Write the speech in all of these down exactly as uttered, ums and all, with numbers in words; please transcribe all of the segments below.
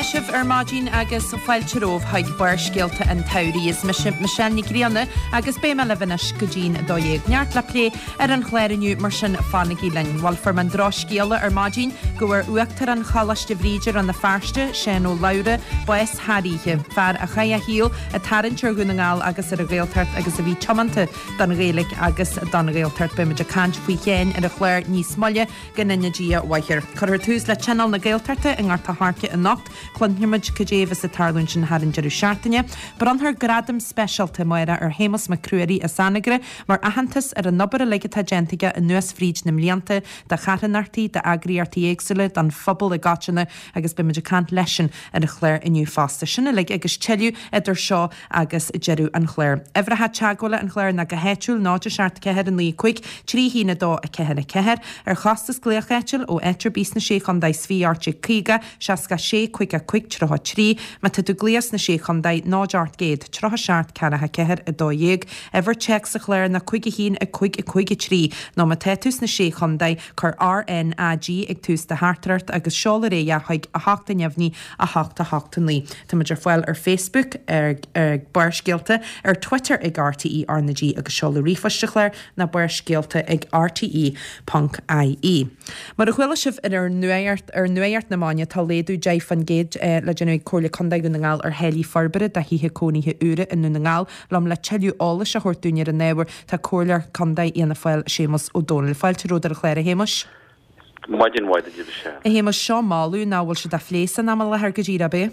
sibh ar máidín agus fáilteróh haig bar scéalta an tairí is Michelle Nigriana agus béime levinas go dín dóéag neart le lé ar an chléirniu mar sin fánigí lein. Bhil for man drá scéala ar máidín go bhfuir uachtar an chalaiste bhríidir an na fearste sin ó Laura Bues Haríthe fear a chaia híal a tarantir gunnaáil agus ar a réaltart agus a bhí tomanta don réalaigh agus don réaltart be meidir cant faoi chéin ar a chléir níos molle gannne dia waithir. Chuir túús le channel na géaltarta in garta háce a nacht chunhiimiid codévis a tarlún sin harin jeú seaartaine, bar an thar gradam specialta muire ar hémas ma cruirí a sanagre mar ahantas ar a nobar a leigeta gentige a nuas fríd na mlianta de charanartí de agriartí éagsule don fphobal a gatine agus be meidir cant leisin ar a chléir inniu fásta sinna le agus teú idir seo agus jeú an chléir. Efra ha teagóla an chléir na go héitiúil náidir seart cehead an lí chuig trí hína dó a cehead a cehead ar chastas gléachhéitiil ó etir bís na sé chun dais fí arte cíga seaca sé chuig a chuig trotha trí me tu glias na sé chun daid náideart géad trotha seart ceanathe cehead a dóéag ever check sa chléir na chuige hín a chuig a chuige trí nó ma tetus na sé chun daid chur R N A G ag tús de hartart agus seola ré a chuig a hachta neamhní a hachta hachtan lí. Tá meidir foiil ar Facebook ar ar buirscéalta ar Twitter ag R T E ArnaG agus seola rifaiste chléir na buirscéalta ag R T E Punk I E. Mar a chhuiile sibh in ar nuart ar nuart na máine tá léadú dé fan géad le genú cóla condaid go ngáil ar helí forbere de híthe cóníthe ure in na ngáil lom le teú álas a chuirtúine an néhar tá cólar condaid íana fáil sémas ó dónal fáilte ród ar chléir a hémas. Maidin waid a dibh sé. A hémas seo máú náhfuil se de phlésan am le thar go ddíra be?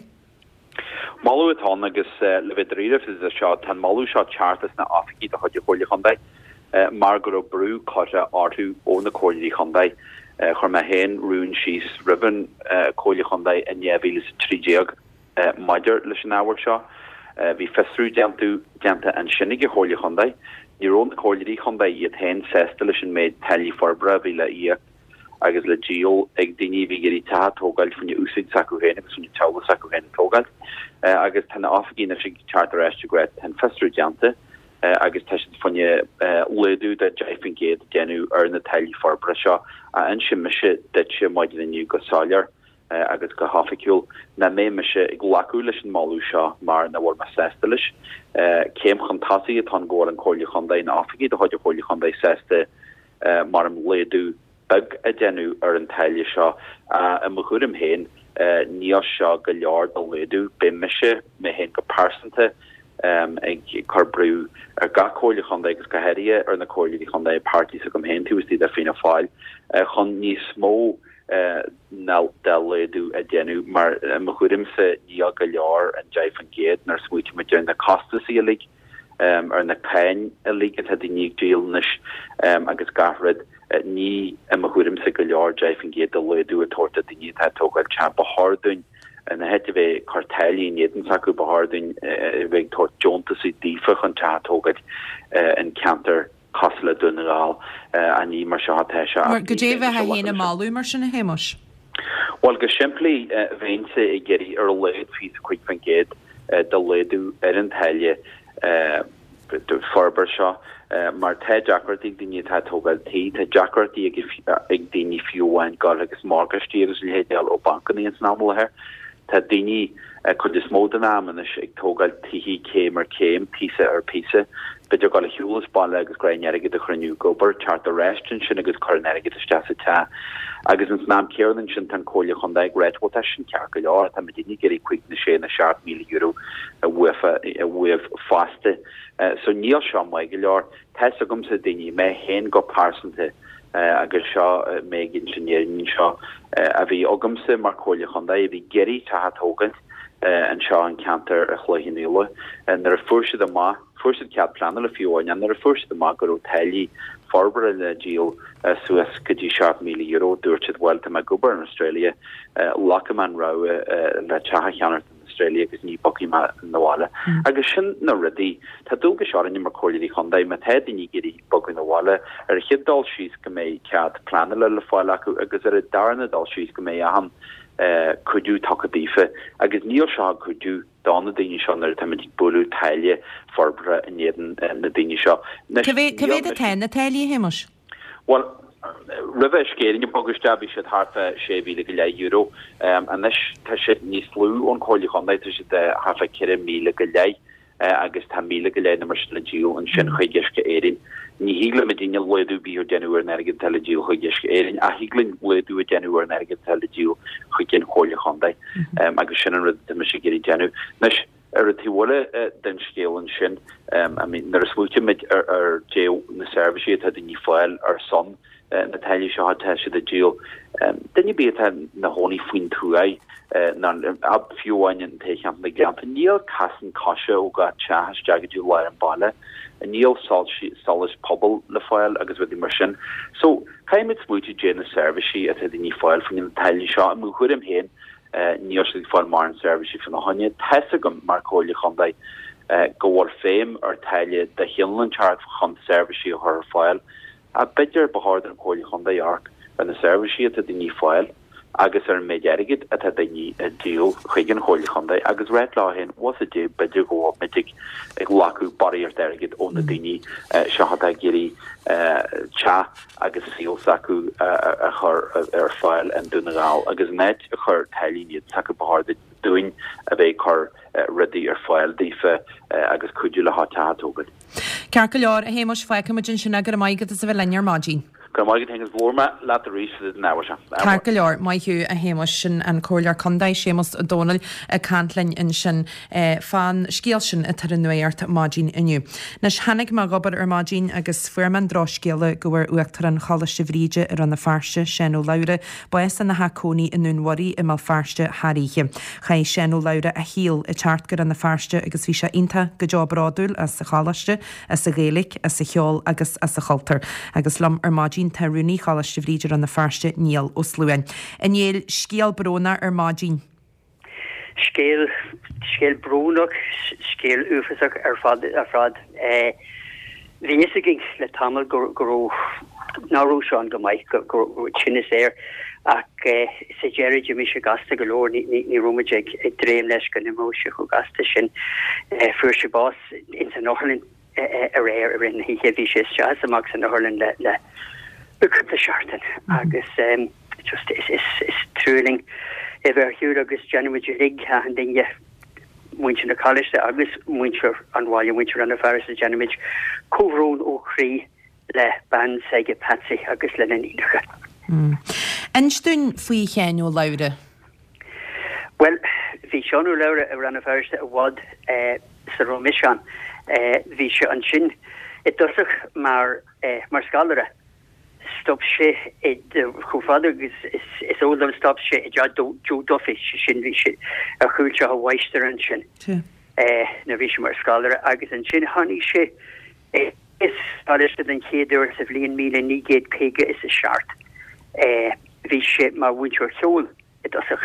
Malú atá agus le bhéidir is a seo tan malú seo chartas na Africaí a chuide cóla condaid mar gur brú coite áú ó na cóirí condaid chur me hen rún síos riban cóla condaid in éhíle tríéag maidir leis an áhar seo hí festrú deantú deanta an sinnige cóla condaid níón na cóirí condaid iad hen sesta leis an méid talí forbra bhí le íag agus le díol ag daoine bhí gurí tátógáil fanne úsid sacuhéin agus fanne tela sacuhéin tógáil agus tan áfagí na si chartar eiste gre tan festrú deanta agus te fanne leú de jaifin géad genú ar na talí forbra seo a an sin meise de se maidid inniu go sáir agus go hafaiciúil na mé meise ag laú leis an máú seo mar na bhór me sésta leis céim chun tasaí atá ggóir an cóla chundaid na áfagí de chuide cóla chundaid sésta mar an léadú bug a genú ar an taile seo a mo chum héin níos seo go leor do léadú be meise mé hen go pásanta Um, ag carbrú ar ga cóla chundaid agus gohéirí ar na cóirí chundaid party sa gom hen tútí a fina fáil chun níos smó ná de léadú a déanú mar mo chudim sa ní go leor an jaif an géad nar smuiti me dean na costaí a lig ar na pein a lig a had níag díalnis agus garrid ní mo chudim sa go leor jaif an géad a léadú a torta daní tógáil champ a hardún en het we kartelien jeden saku beharden we tot jonta si diefach an tatógad en counter kasle dunneral an í mar se Mar godéve ha héna malú mar sinna hémas. Well go simply veinte e geri er leid fi quick van géad de ledu er an taile farber se mar te Jackartí dinne tátógad tí te Jackartí ag déine fiúhain gal agus margastí agus lehéal ó bankaní ans námla her. Tá daoine chud is mód an ammanis ag tógáil tihí céim ar céim písa ar písa, beidir gáil a hiúlas bailla agus grainneige a chruinniu gobar teart a restin sin agus choneige isteasa tá agus an snam cean sin tan cóla chundaid réitá sin cear go leir tá me daoine gurí chuig na sé na seart míle euro a bhuifa a bhuih fásta so níl seo mai go leir te a gom sa daoine mé hen go pásanta Uh, agus seo uh, méid insinéirin seo uh, a bhí agamsa mar cóla chundaid a bhí geirí tátógant an seo an cantar a chluhinúile an ar a fuirse a má fuirse cead plan le fiúin an ar a fuirse a má gur ó tailí farbar le díal suas gotí seart míle euro dúirte bhilta me gobar in Australia lachaman ra le techa cheanart Australia agus ní boki ma naála agus sin na rudí tá dulga seáin mar choirí chundaid me the ní gurí bogu naála ar a chidal síos go mé cead plan le le fáil acu agus ar a darna dal síos go mé a ham chuú takadífe agus níl se chuú dána daine seo ar tamid bulú taile forbre in éan na daine seo. Cavé a te na taile hémas? Well, Rive skerin bogustabi het harfe sévile gele euro an te ní slú on cholichandai te de harfe kere míle gelei agus tá míle gelei na mar legiú an sin chuigeske érin. Ní híle me dinne leú bí denúer nergin telegiú chuigeske érin a híglin leú denúer nergin telegiú chuigin cholichandai agus sin an ru me se geri denú. Nes er a tiwole den skelen sin I mean er swoetje met er er jail na service het in die file er son na tell se hat te de jail den je be na honi fin toei na ab fiúin te me gan niel kassen kasche o gat cha jagge le an balle en niel sal solis pobl le file agus wat die mar so kaim met swoetje je na service het in die file van den tell se mo goed hem heen níor fá mar an service fan a hanne tegum mar cholle chandai gohar féim ar teile de hilan chart chan service haar file a bidjar behard an cholle chandai arc ben na service a die ní file agus er méidirgid a dat ní a deal chuigen cholle chandai agus red lá hen was a dé bidjar go op mitig ag laku barrier dergid on na déni se hat géri cha agus seal saku a chur ar file an dunaál agus net a chur teilíad saku behard doing a bheith chur rudi ar file dífe agus cuiú le hat tógad. Cear go leor a héimeis feicim a gin sin agur maigad is a bheith lear mágin. Gomágin hengus vorma la a rí ná. Cear go leor maithú a héimeis sin an choir condaid sémas a Donal a cantlainn in sin fan scéal sin a tar nuart mágin inniu. Nes hanig má gobar ar mágin agus fuirman dráscéile gohar uachtar an chalaiste bhríide ar an na farste Shéanú Laura buas an na hacóní in núnwarí i má farste Haríe. Cha Shéanú Laura a híal i teartgur an na farste agus bhí se inta go jobbráúil as sa chalaiste as sa géalaigh as sa cheol agus as sa chaltar agus lam ar mágin tá runúní chalaiste bhríidir an na farste níl ó slúin. In éil scéal brona ar mágin. Scéal scéal brúnach scéal ufasach ar fad ar fad hí is ging le tamil go náró seán go maiid go sinnis éir ach sa Jerry Jimmy se gasta go leor ní romaig ag dréim leis go nimóise go gasta sin fuair se bás in san Northern a réir a rin hí hí sé jazz amach san Northern le le bucúpla seartan agus just is is is trúling e bheit hiúr agus January lig an dinge muintir na college agus muintir anháil muintir an a faris a January córón ó chrí le ban seige Patsy agus le naníige. Einstún faoi Shéanú Laura? Well, hí Shéanú Laura a ran a faris a bhád sa Romishan hí se an sin it dosach mar mar scalara stop sé chofada is is ódam stop sé ja do dofi sin vi se a chuúte a weister an sin na vi mar scalara agus an sin hannig sé is aliste den chéidir sa bblion míle nígéad chéige is a seart vi sé mar winter cheol it dosach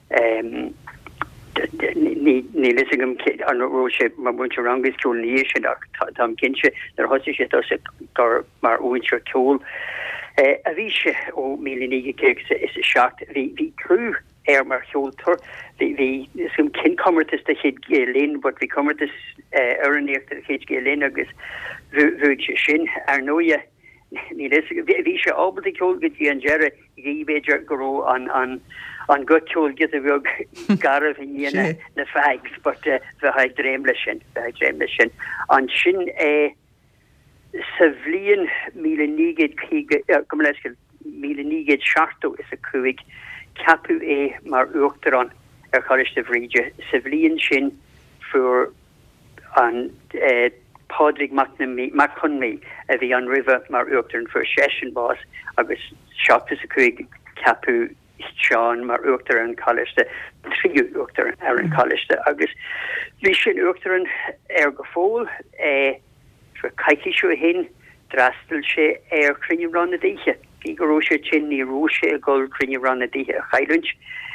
ní lisingam an ro sé mar winter rangis to ní sé tam kinse er hos sé se gar mar winter cheol a vi se ó mílige ke is a secht vi vi cru er mar cheoltor vi vi sum kin kommertis de het gelin wat vi kommertis ernecht het gelin agus vu sin er noje ní vi se ab de cheol get an jere gi beger go an an an gutúil get a bheg garh in na fags, but bheit ha dréimle sin bheit dréimle sin an sin é sa bhblion míle nígéad go le míle nígéad seachtó is a cuaig capú é mar uachtar an ar choiste bhríide sa bhblion sin fuair an Padraig McConmé a bhí an river mar uachtar an fuair session bás agus seachtas a cuaig capú Sean mar uachtar an choiste trí uachtar ar an choiste agus bhí sin uachtar an ar go fóil for caiici seo hin drastal sé ar crinne ran na ddíe hí goró sé sin ní ró sé a ggóil crinne ran na ddíe a chailint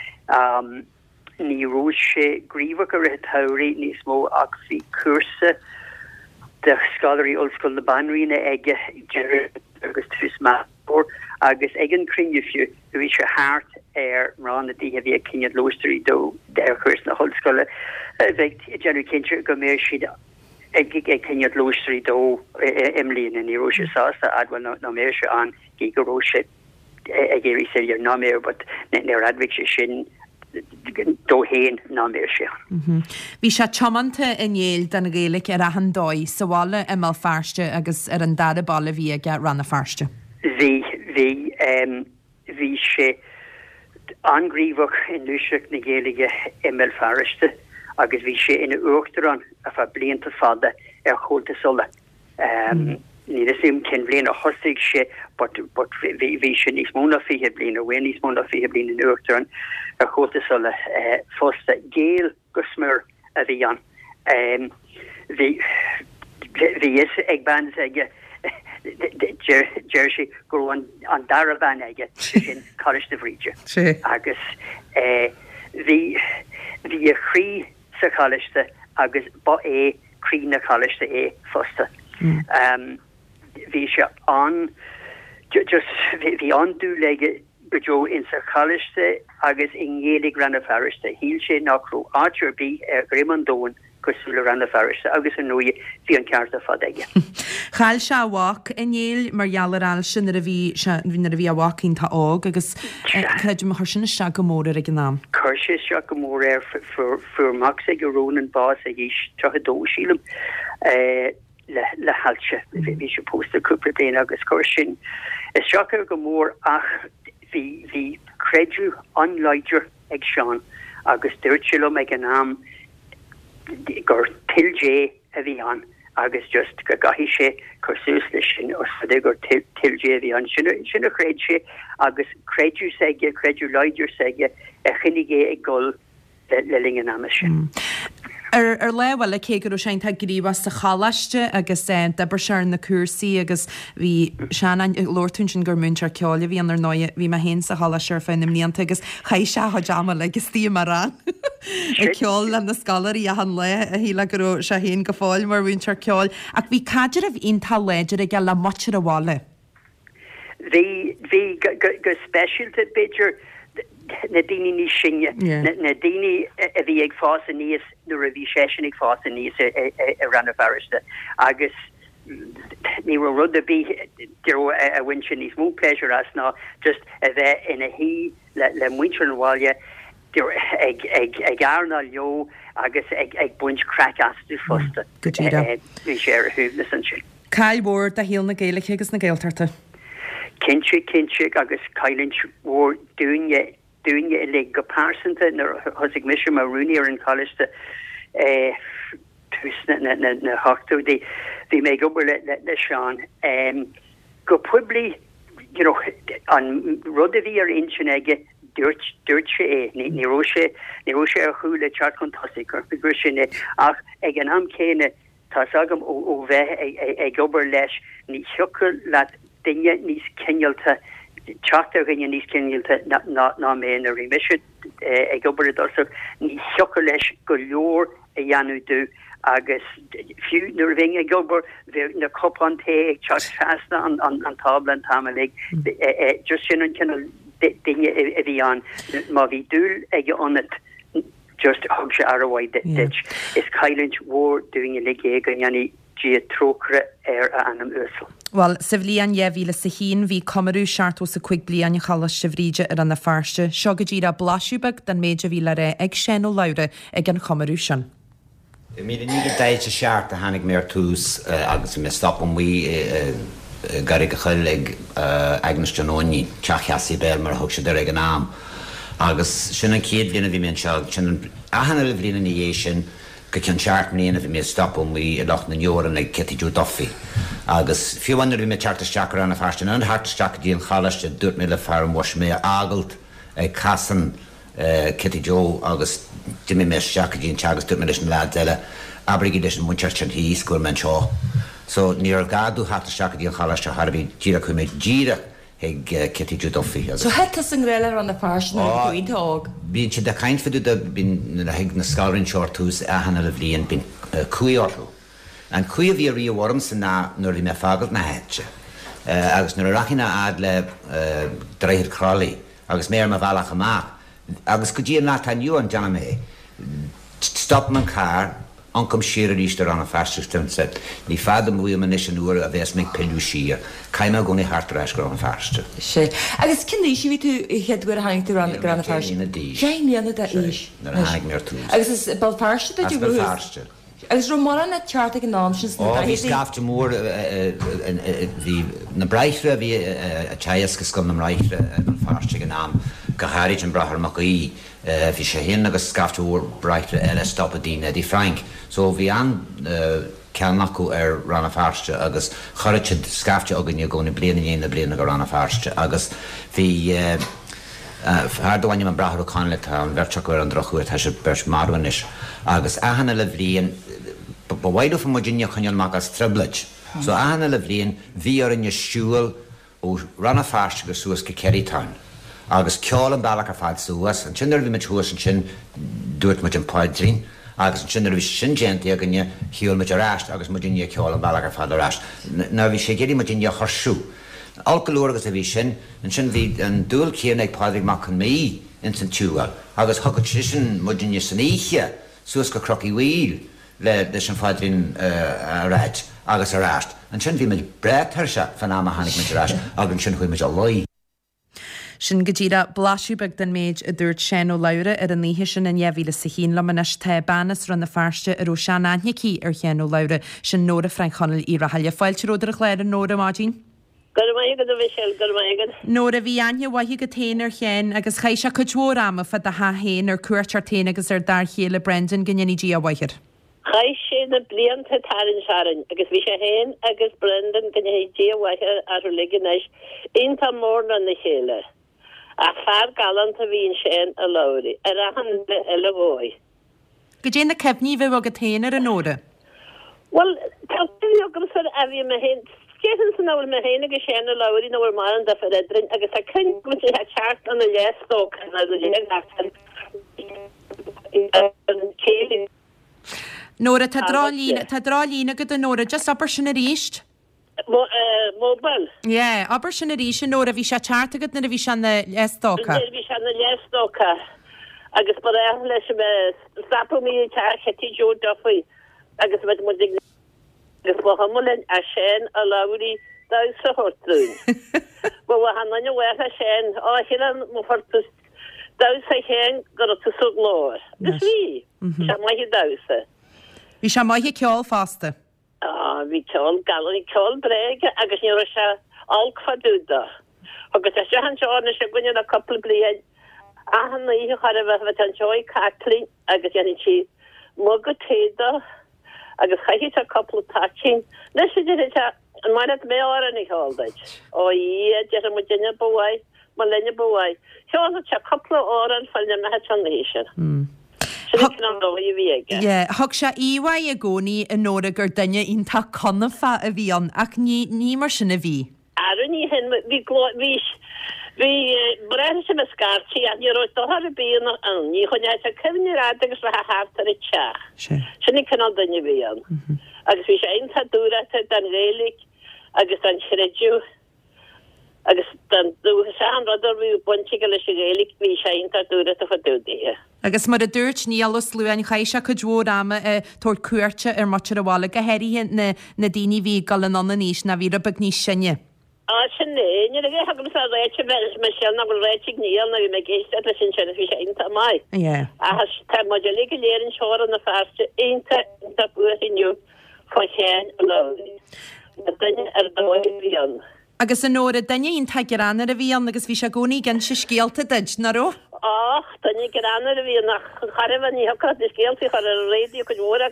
ní ró sé gríomh go raibh tairí níos mó ach bhí cuasa de scalarí ollscoil na banrína aige agus trús máór agus egen crinne fiú bhí se háart ar ran na ddíe bhí cinenne loisterí dó de chus na hallscoile bheith general cinse go mé siad ag ag cynnydd lwystri do ymlyn yn i rwysio sasa adwan no meir se an gig o rwysio ag eri sy'n na meir, but ne'r adwig se sy'n do hen na meir se. Bhí sé chomanta in éil den Gaelic ar a an dói sahála imal farste agus ar an dada balla bhí ag ranna farste. Bhí bhí bhí sé angríomhach in luiseach na Gaelige imal farste agus bhí sé ina uachtarán a fa blianta fada ar chóilta sola. Ní is sim cin bblion a thosaigh sé, but bhí sé níos móna fihe blion a bhfuil níos móna fihe blion in uachtarán ar chóilta sola fósta géal go smur a bhí an. Bhí is ag ban aige Jersey go an dara ban aige sin College de Bríide. Agus bhí bhí a chrí sa College agus ba é chrí na College é fósta. Bhí se an just bhí an dú leige go in sa College agus in Gaelic ranna fariste. Híl sé nachrú áitir bí Grimandón cosúla ranna fariste agus an nuí bhí an cearta fad aige. Chail se bhhac in éil mar gealar sin a bhí a bhí a bhacín tá ág agus chuidir mar sin se go mór ag an nám. Chuir sé se go mór ar fur max ag go rónan bás a dhís trodó sílam le halse bhí se pósta cúpla bliana agus chuir sin. Is seachar go mór ach hí hí creidú anleidir ag seán agus dúirtsilum ag an nám gur tilgé a bhí an agus just go gahí sé chusús lei sin os fada gur tilgé a bhí an sinna chréid sé agus creidú seige creidú leidir seige a chinnigé ag gol le lingan am sin. Ar ar lehil a cé gur sé tá gríomh sa chalaiste agus debar sear na cuasaí agus bhí sean Lordún sin gur múntar ceála bhí anar nóid bhí mar hen sa chalaiste ar féin imlíonanta agus chaid se deama le agus tí mar ran. I ceáil le na scalarí a an le a híla gur se héon go fáil mar bhúntar ceáil ach bhí cadidir ah ontal leidir ag le muir a bhála. Bhí bhí go specialta beidir na dini ní sinne na dini a bhí ag fás a níos nuair a bhí sésin ag fás a níos a ranna fariste agus ní rud a bí a bhain sin níos mó pleasure as ná just a bheith ina hí le muintir an bháile ag airna leo agus ag buint crack asú fosta bhí sé ar a thuúna san sin. Cail mór a híal na Gaelic agus na Gaeltarta. Kinse kinse agus cailint mór dúine doing it like go parsanta na hosig mission maruni or in college the eh na na na hochto the the make up let let Sean um go probably you know on rodavi or inchenege dirt dirt she ni ni roche ni roche hule chat fantastic or progression ach again am kene tasagam o ve a gober lesh ni chucker lat dinge nis kenyalta Chata gan níos cinilta ná ná mé a remission ag gobar also ní chocker leis go leor a dhéanú dú agus fiú nuair bhín ag gobar na copan té ag chat fasta an an tablan tamig just sin an cinna dinge a bhí an má bhí dúil ag anit just hug se arhaid ditch is caiilint war doing a ligé gan yanni Gia trocre ar a anam ursel. Well, sa bhliain éhíle sa hín bhí comarú seartú sa chuig blian chalas sa bhríide ar an na farste, seo go ddíra blasúbeg den méide bhíle ré ag sin ó laure ag an comarú sin. Mí ní déid seart a hanig mé túús agus mé stopam mí garig go chuil ag agnastanóí teachheasí béir mar thug se de ag an náam. Agus sin an céad bliana bhí mé seag sin ahanana le bbliana na dhé sin go cean seart mlíana bhí mé stopam mí lech na neoran ag Kitty Duffy. Agus fiúhanar bhí mé tearttasteach ar an na farstin an hartteach díon chalaiste dúirt mé le fearm was mé agalt ag casan Kitty Joe agus dimmi mé seach díon teagas dúirt mé leis an lead eile abrigí leis an muinteart an híos gur men seo. So ní ar gadú hartteach díon chalaiste harbí díra chu mé díra ag Kitty Duffy. So hetas an réile an na farstin ar go ítág? Bín si de caint fiú bín na heag na scárin seortús a hanna le bhblionn bín cuaorthú. An cuia bhí rí bhharm san ná nuair bhí mé fagalt na héite. Agus nuair a rachina ad le dréithir cralaí, agus mé ar bhealach amach. Agus go dtíon ná tá nniu an deanna mé, stop an car, ancam siar ríiste an a ferstem se ní fadam bhui man is an uair a bheits mig peú siar caiime gona hartreis go an ferste. sé. Agus cin sí ví tú headú a haingú an gran a ferste. Déana a is. Na haig mé tú. Agus is bal ferste As bal ferste. Agus ro mar an charta an ná hí scafte mór hí na breitre hí a teasca scum na reitre an farste an náam go háid an brahar mac í hí sé hin agus scafte úr breitre eile stop a dína dí Frank, so hí an ceannachú ar ranna farste agus chorid scafte agan ní gcóna bliana héana bliana go ranna farste agus hí Hardhaine an brahar canle an bhirteach an drochuir tá se bers marhanis agus ahanana le bblion bhhaidú fan Virginia chuineal mac as tribleid. So ahanana le bblion bhí ar in siúil ó ranna farste go suas go Kerrytown. Agus ceáil an bailach a fáil suas an sinar bhí me tuas an sin dúirt muid an páidrín agus an sinar bhí sin gentí a gnne hiúil muid aráist agus Virginia ceáil an bailach a fáil aráist. Na bhí sé géirí Virginia chorsú. Alcohólagus a bhí sin an sin bhí an dúil céan ag pádraigh mac an mí in san túúil agus thugad sin Virginia san íe suas go crocí bhíl le leis an fáidrín réid agus aráist. An sin bhí meid bretar se fan am a hanig muid aráist agus an sin chuid muid a lí. Sin go dtíra blasúbeg den méid a dúirt sin ó leire ar an níhe sin in jehíle sa hín le manis te banas ran na farste ar ó sean aithnecí ar chean ó leire sin nóra Franchanil í rahaile fáilteróidir a chléir an nóra mágin. Nóra bhí aine waithí go téanaar chéin agus chaise go dúrama fa a hahéin ar cuairtartéin agus ar dar chéle Brendan gannedí a waithir. Chais sé na blianta tarin searan agus bhí sé héin agus Brendan gannedí a waithir ar liganis inta mór na na chéile. A far galant a bhín sin a lóri ar a han eile bhói. Go dé na cefní bheith a go téanaar an nóra? Well, tá gom sar a bhí me hen Skean san náil me héna go sé a lairí nó mar an da fedrin agus a cin go sé ha chart an a lestó a lé Nóra tá drálína go an nóra just aber sin a ríist? Móbal? Jé, aber sin a rí sin nóra bhí se charta go na a bhí se na lestócha. Bhí se na lestócha agus mar leis me sapú mí tar chetí jó dofuí agus me mu Gus bh hamlin a sin a laurí da sa hortún. Ba bh hanna we a sin áhian mo fortus da sa chéan go tu sú glóir. Gus ví se mai dasa. Bhí se maithe ceáil fásta. Á bhí ceáil galí ceáil breige agus ní se alfaúda. agus a se han seána se gunne a couple blian a hanna í char bheith an joy catlí agus an si mo go téda agus chaithí a couple touching ne sé an mar mé an nig háid ó í de mu dinne bhhaid má lenne bhhaid se se couple áran fall na het an héisian. Thg se íhaid a gcónaí in nóra gur duine ionta connafa a bhí an ach ní ní mar sinna bhí. Aní hen hí vís hí bre sem a scartí a ní roi dohar a bíon an ní chun a cefni agus le hátar i teach. Sinnig canál danne bhí an. agus bhí sé einta dúra den rélik agus an chreú agus den dú se an rodar bhí bunti go leis rélik hí sé einta dúra a fadúdíhe. Agus mar a dúirt níalas luúin chaise go dúrama tóir cuairte ar matir a bhála go heirí na na daoine bhí gal an anna níos na bhí a bag níos sinne. Á sinné ní a ha sa réite me se na go réitig níl na bhí me géiste le sin se bhí sé einta mai. A te mo le go léirn seir an na ferste einta inta buinniu fan chéin a lí. Na duine ar dóid bhí an. Agus an nóra daine on taigeranna a bhí an agus bhí se gcónaí gan se scéalta deid na ró? Ach, daine geranna a bhí nach charh ní hocha is céaltaí chu a réidir go dhra.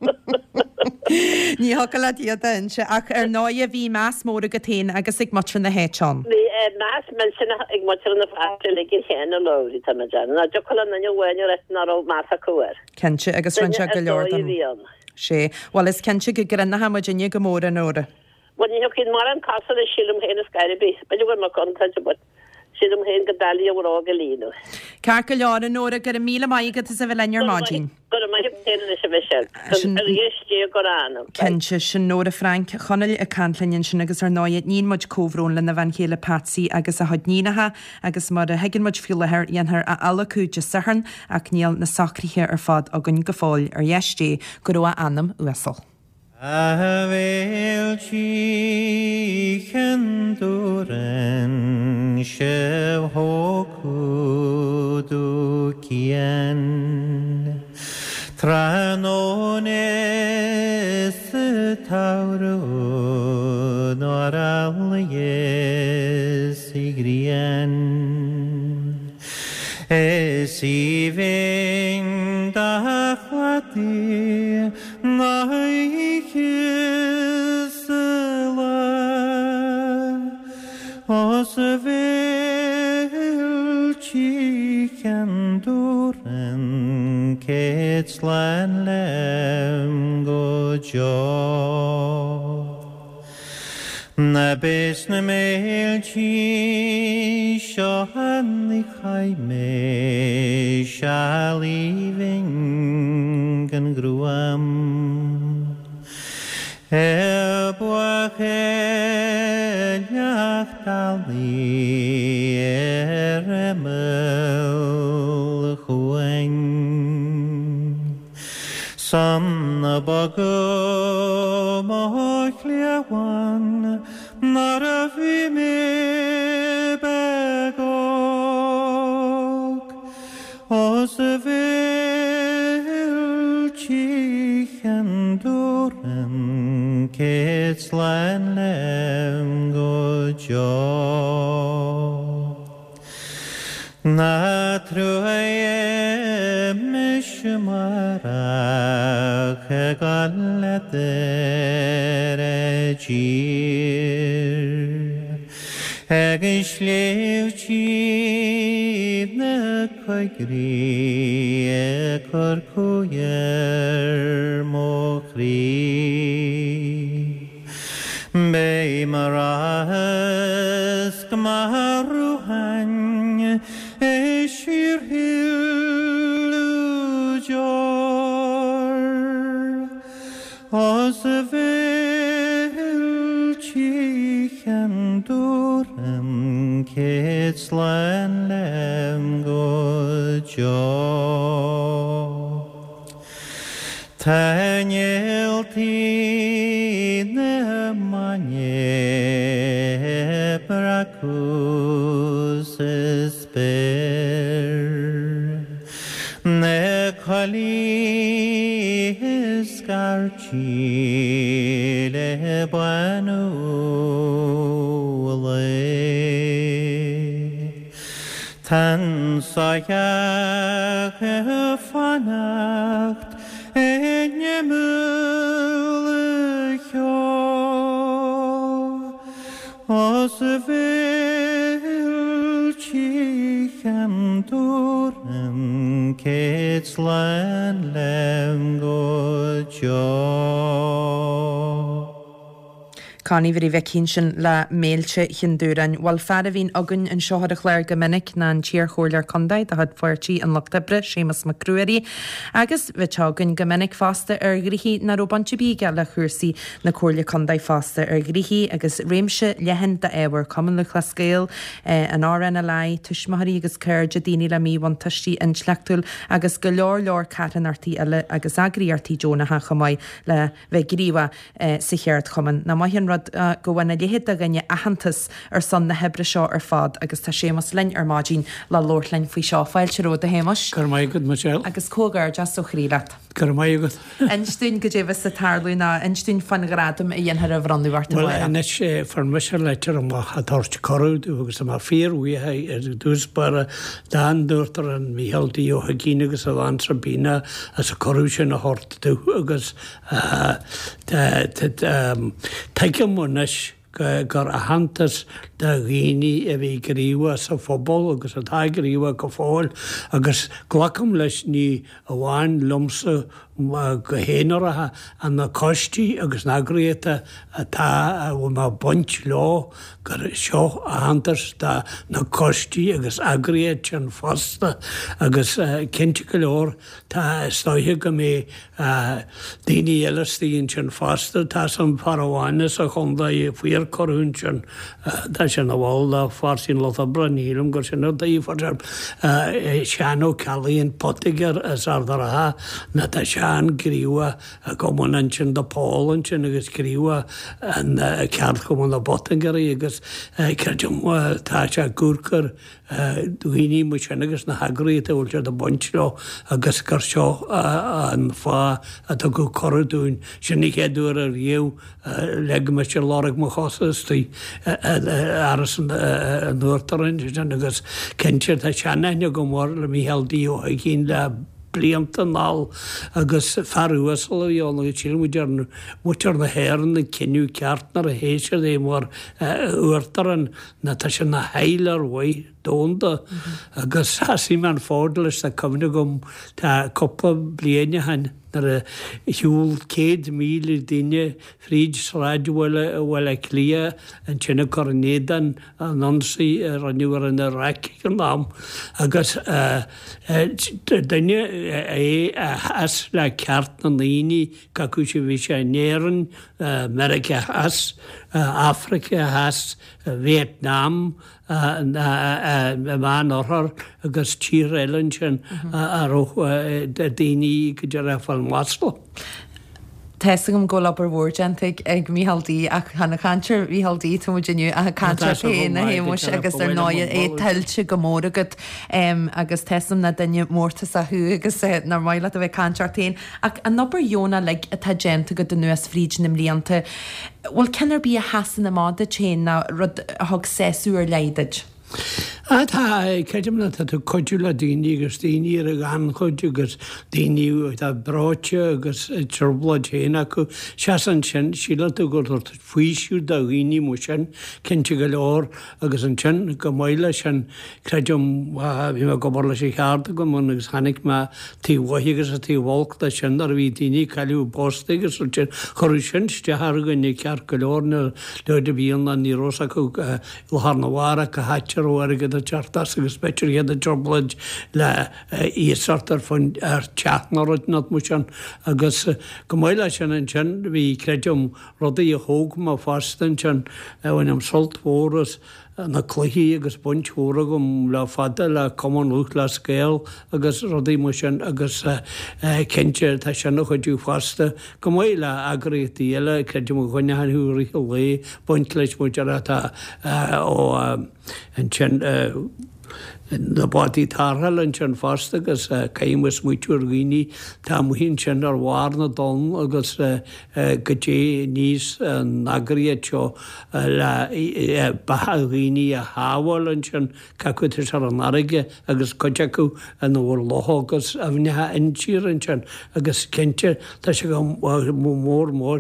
Ní hocha le díada se ach ar náid a bhí más móra go téin agus ag matrin na héitán. Bhí más men sinna ag matrin na fáte le gin chéanna lóí tá dean. Na do chola na bhhaine naró más a cuair. Kense agus ran se go leordan. sé, well is kense go grinna ha Virginia go mór an óra. Well ní cin mar an casa le sílum héna Skype, be bhfuil mar contact bud sílum hén go dalí a bhrá go línu. Car go lear an óra gur a míle maigad is a bhfuil lear mágin. Go Kense sin nóra Frank chonneil a canlainn sin agus ar náiad ní mud cóhrón le na bhain chéile Patsy agus a hodníinethe agus mar a hegin mud fiúlathir dhéanaar a alacú de saharn ach níl na sacríthe ar fad a gunn go fáil ar dhéisté go raibh annam uasal. A bhéil tí chendúran sibh hócúdú cían Tranónes taurú nor allies i grian Es i fynd a chwadu na i cysla Os y fel ti candwran Cetslan lem go jo Na bes na meil ti Siohan i chaime Sial i fyng yn grwam E bwach eliach dal ni Er ymyl chweng Sam na bago moch liawan Nar a fi me begog Os y fel ti chandwran Cetslan lem go jo Na trwy myshmarach a galeder e gyr Ag yslew ti na coegri e corcwyer mochri Be marasg marwhan e shir hilu jor Os y fel ti chandwran Cetslan lem go jo Tanyel ti na manye bracus esper Ne khali scarci le banu le Tan sayach fanacht en yemul kyo Os vel ti chandwran Cetslan lem go jo Cani bhí bheith sin le méilte chinúran bhil fear a bhín agann an seohad a chléir go minic na an tíor chóirlear condaid a had fuirtí an Lochtabre Séamus mac Cruairí agus bheith tegann go minic fásta ar grithí na robantí bíige le chuirsaí na cóirle condaid fásta ar grithí agus réimse lehan de éhar cuman le chlascéil an áran a lei tuismathaí agus chuir de daoine le míhain tuistí an sleachtul agus go leor leor catan artí eile agus agriartí Jonatha chomáid le bheith gríomha sa cheart chuman na maithíon go bhhaine léhéad a gine ahantas ar san na hebre seo ar fad agus tá Séamus lein ar mádín le lortlein faoi seo fáil se ród a héimeis. Gur maigad Michelle. Agus cógar just ó chríleat. Gur maigad. Einstein go débh sa tarlú na Einstein fan gradam i dhéanaar a bhranú bhart. Well, anis for Michelle leiter am a tort corúd agus am a fér uithe ar dúsbara dan dúirtar an Michael ó Hagin agus a bhain Sabina as a corú sin a hort dú agus teiciam munis gur a hantas de rií a bhí gríha sa fphobal agus a tagríha go fáil agus glacham leis ní a bháin lumsa go héanarathe an na costí agus nagraíta atá bhfuil má buint lá gur seo a hantas tá na costí agus agriad an fasta agus cinnte go leor tá stoithe go mé daoine eiletíonn sin fasta tá san farháine a chunda i fuor choún sin tá sin a bháil a farsín lá a branílam gur sin í far seanó calaíon potigar as ardarathe na tá sean gríha a goman sin de Pálan sin agus gríha an ceart goman na botangarí agus ceidim tá se gúrcar dúí mu sin agus na hagraíte bhil se a bontló agus gur seo an fá a go choradún sin ní chéadúir a riamh le me se láraigh mo chosastí aras an nuirtarin sin agus cinseir a seanine go mór le mí healdíí ó a cín le blianta ná agus farúasal íána tímuidir mutar na héan na cinú ceartnar a héisiir é mór uirtaran na tá sin na heilar bhaid dónda agus hasí man fádalas a cumna gom tá coppa bliana hain nar a hiúil céad míle duine fríd sráidhile bhfuil clia an sinna cornédan an ansaí ranniuar an raic an nám agus duine é as le ceart na líní cacu sé bhí sé néan America has Africa has Vietnam má orthar agus tír eilen sin a daoine go de raáil másla. Testa gom go lapar bhórjantig ag míhaldíí ach chana cantir bhíhaldíí tú diniu a cantir féna héimus agus ar náid é tiltte go mór agad agus testam na daine mórtas a thu agus nar maiile a bheith cantartain ach an nopper jóna le a tagénta go den nuas frídnim líanta bhfuil cenar bí a hasan na máda té na rud thug séúr leideid. A tá ceidim na tú coidú le daoine agus daoine ar a gan chuide agus daoine a bráte agus turbla chéna acu seaan sin síla tú gur faoisiú do dhaoine mu sin cinnte go leir agus an sin go maiile sin creidim bhí me gobar lei sé chearda go mna agus chanig me tíhhaígus a tíhhálta sin ar bhí daoine caiú bóstagus sin choú sin stethgan ní cear go leirna leide bhíon na nírós acu lethna go hátear óige a chartas agus beir héad a jobblaid le ísartar fan ar teachnarid na mu sin agus go maiile sin an sin bhí creidim rudaí a thóg má fastan sin bhain am solthóras na chluí agus buintúra gom le fada le commanúch le scéal agus rudaí mu sin agus cinnte tá sin chu dú fasta go maiile agraítí eile creidim chuine anúí le buint leis mu atá ó an sin na bádí tarhall an sin fasta agus caiimas muitiúr ghoine tá muhín sin ar bhharna don agus go dé níos nagraíad seo le bathaghine a hábháil an sin cacuitir ar an aige agus coideacu an bhfuil láthgus a bhnethe intíir an sin agus cinnte tá se go mór mór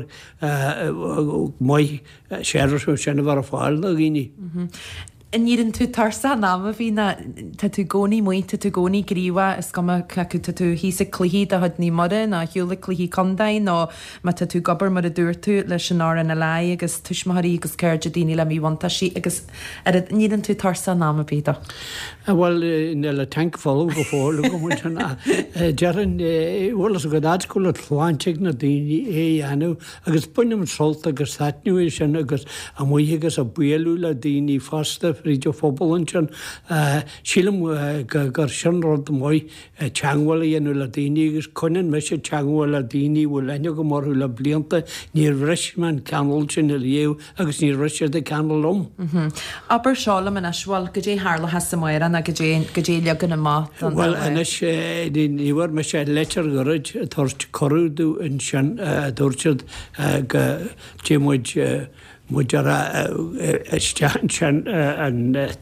mai séidir sinna bhar a fáil na ghoine. Níann tú tarsa náma bhí na tá tú gcónaí muointe tú gcónaí gríomha is go ceú tú hí sa cluí a chud ní mode na hiúla cluí condain nó má tá tú gobar mar a dúir tú leis an ára na lei agus tuismathaí agus ceirde daoine le míhaanta sí agus níann tú tarsa náma bída. Bhil ne le tankfol go fáil go mu dearan bhlas a go dácóla chláinteigh na daoine é anú agus buinem solta agus thatniú sin agus a muoithegus a buú le daoine fasta ríidir fphobal sin sílam gur sin rud mó teanghil dhéanú le daoine agus conan me sé teanghil le daoine bhfuil lenne go marú le blianta ní riisman canal sin a léomh agus ní riise de canalom. Aber seála man asháil go dé hála has sa mair a go dé legan na má. Well inis níhar me sé letar goid thuirt choúdú in sin dúirtead go démuid muidir istean sin an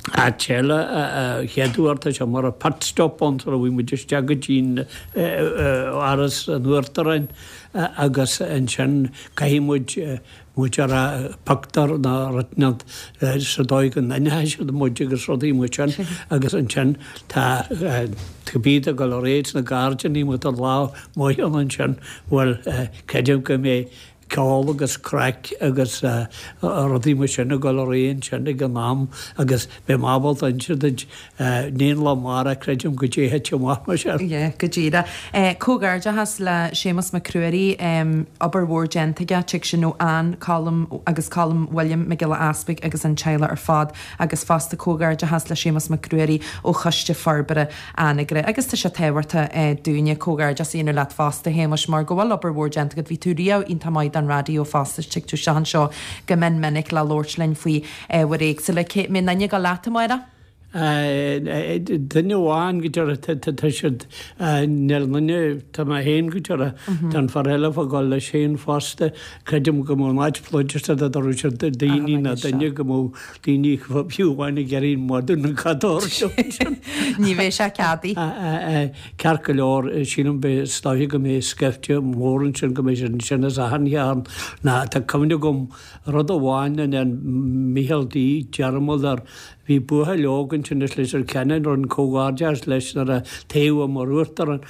A tela cheadúirta se mar a patstop an a bhí mu deiste dín áras an nuirtarin agus an sin caiimiid muid ar pactar na ratnad sa dóig an naheis a muid agus rodí mu sin agus an sin tá bíad a go réid na garjan í mu an lá mai an an sin bhfuil ceidirh go mé cáil agus crack agus rodí mu sinna go réon sinna go nám agus be mábal an siid níon le mar a creidim go dé het má se. Ié, go ddíra. Cógairde has le Séamus McCreary oberhór gentige te sin nó an colm agus colm William McGill Aspig agus an teile ar fád agus fásta cógairde has le Séamus McCreary ó chuiste farbere anigre. Agus tá se tehairta dúine cógairde síonar leat fásta hémas mar go bhfuil oberhór gentige ví tú riá in tamáid an radio fástas te tú sean seo go men minic le Lordlein faoi bhar éag sa le cé mé naine go láta maira? Dunne bháin gotear siid nelnne tá héon goteara den farhéile a gáil le sé fásta chuidim go mó máid plóidirsta a darú se daoine na daine go mó daoine fiúháinna geíon módún an cadóir. Ní bhéh se ceadaí? Cear go leor sínam be stáí go mé sceifte mórann sin go mé sin sinna a hanhearn na tá cumne gom rud a bháin an Michael-dí dearmol ar hí buthe legan sin is leis ar cennen ar an cógáideas leis ar a taobh mar ruirtaran.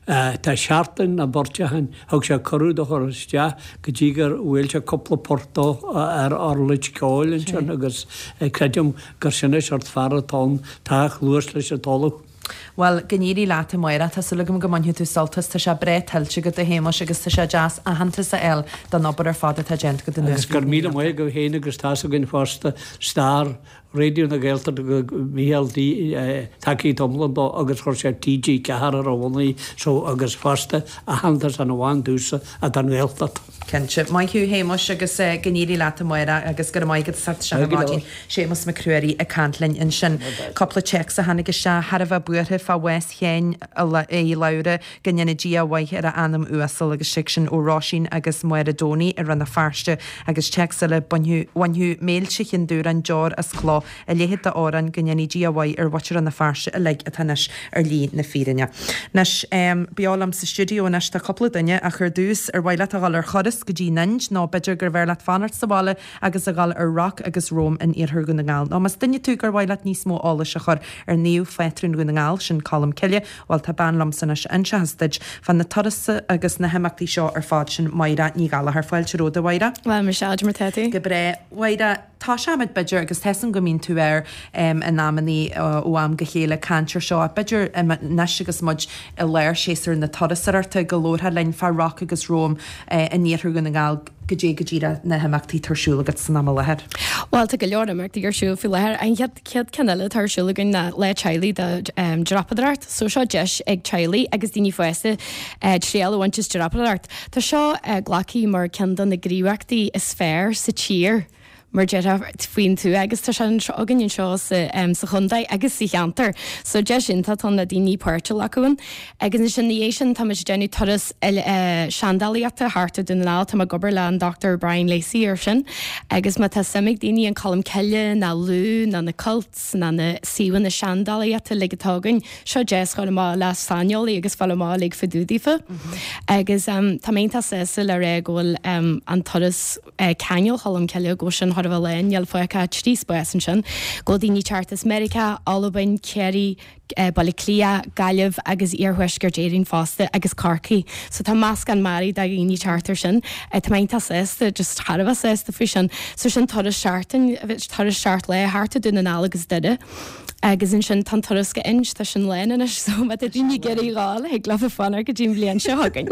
Tá seaartain na bortehan thug se choúd a choriste go dtígur bhfuil se coppla portó ar orlaid ceáilin sin agus creidim gur sinna seart fearratán taach luas leis a talach. Well, gníí láta maira tá sulagam go manú tú soltas tá se breithilse go a hémas agus tá se jazz a hananta sa el don obair ar fáda tá gent go den. Agus gur míle mai go héna agus tá a gin fásta star réú na ggéaltar go míaldí takeí domland agus chuir sé T G cehar ar bhnaí so agus fásta a hananta an bháin dúsa a den bhéaltat. Kense mai hiú hémas agus gníí láta maira agus gur maigad sa se bhádín Séamus McCreary a Cantlainn in sin coppla checks a hannig se Harbh buirthe fá West chéin é leire gannne díhaith ar a anam uasal agus si sin órásín agus muir a dóí ar ranna farste agus checks le bhainú méilse chin dúr an deir as chlá a léhéad a áran gannne díhaid ar watir an na farste a le a tanis ar lí na fírinne. Nes beálam sa studioú nes tá coppla duine a chur dús ar bhaile a gáil ar choras go dtí ninj ná beidir gur bhar leat fanart sa bháile agus a gáil ar rock agus Róm in iarthar gona ngáil. Ná mas duine tú gur bhaile níos mó ála a chur ar níú fetrún gona ngáil sin colm ciile bhil tá banlam sanna se insehasteid fan na torasa agus na heachtaí seo ar fád sin maira ní gála ar fáil teróda bhaire. Well mar seid mar teí. Go bre bhaide tá seid beidir agus tesan go mín tú ar in námaní ó am go chéile cantir seo a beidir neis agus mud i léir séar na torasarta golótha lein far rock agus Róm in níorthar gona ngáil go dé go ddíra na heachtaí tarsúla go san am lehead. Well tá go leor amach gur siú fi leir an chead cead canile tarsúla gon na le Charlie de drapadart, so seo deis ag Charlie agus daoine foiiste tréalhaintis drapadart. Tá seo ghlacií mar cean na gríomhachtaí is fér sa tír. Mar de faoin tú agus tá sean agan seo sa chundaid agus sa cheantar. So de sin tá tá na daoine páirte lecuin. Agus sin níé sin tá déanú toras seandalaíachta háta duna ná tá gobar le an Doctor Brian Lacey ar sin. Agus má tá samig daoine an colm ceile na lú na na cults na na siúan na seandalaíachta legatágan seo jazz chuil má le sanolaí agus fáil má le fadúdífa. Agus tá ménta sé le ré ghfuil an toras ceol colm ceile go sin bh lein al foicha tí spéan sin, go dtíní chartas America, Albain, Kerry, Balliclia, Gailh agus iarhuiisgur déirín fásta agus Corcaí. So tá másc an marí da ní chartar sin, tá mainta sésta just Harbh sésta fi sin, so sin tar seaartain a bheit tar seart le háta duna nálagus duide. Agus in sin tan torasca ins tá sin lenan is so me a dúine geirí gáil ag glah fanar go dtíon blion se hagan.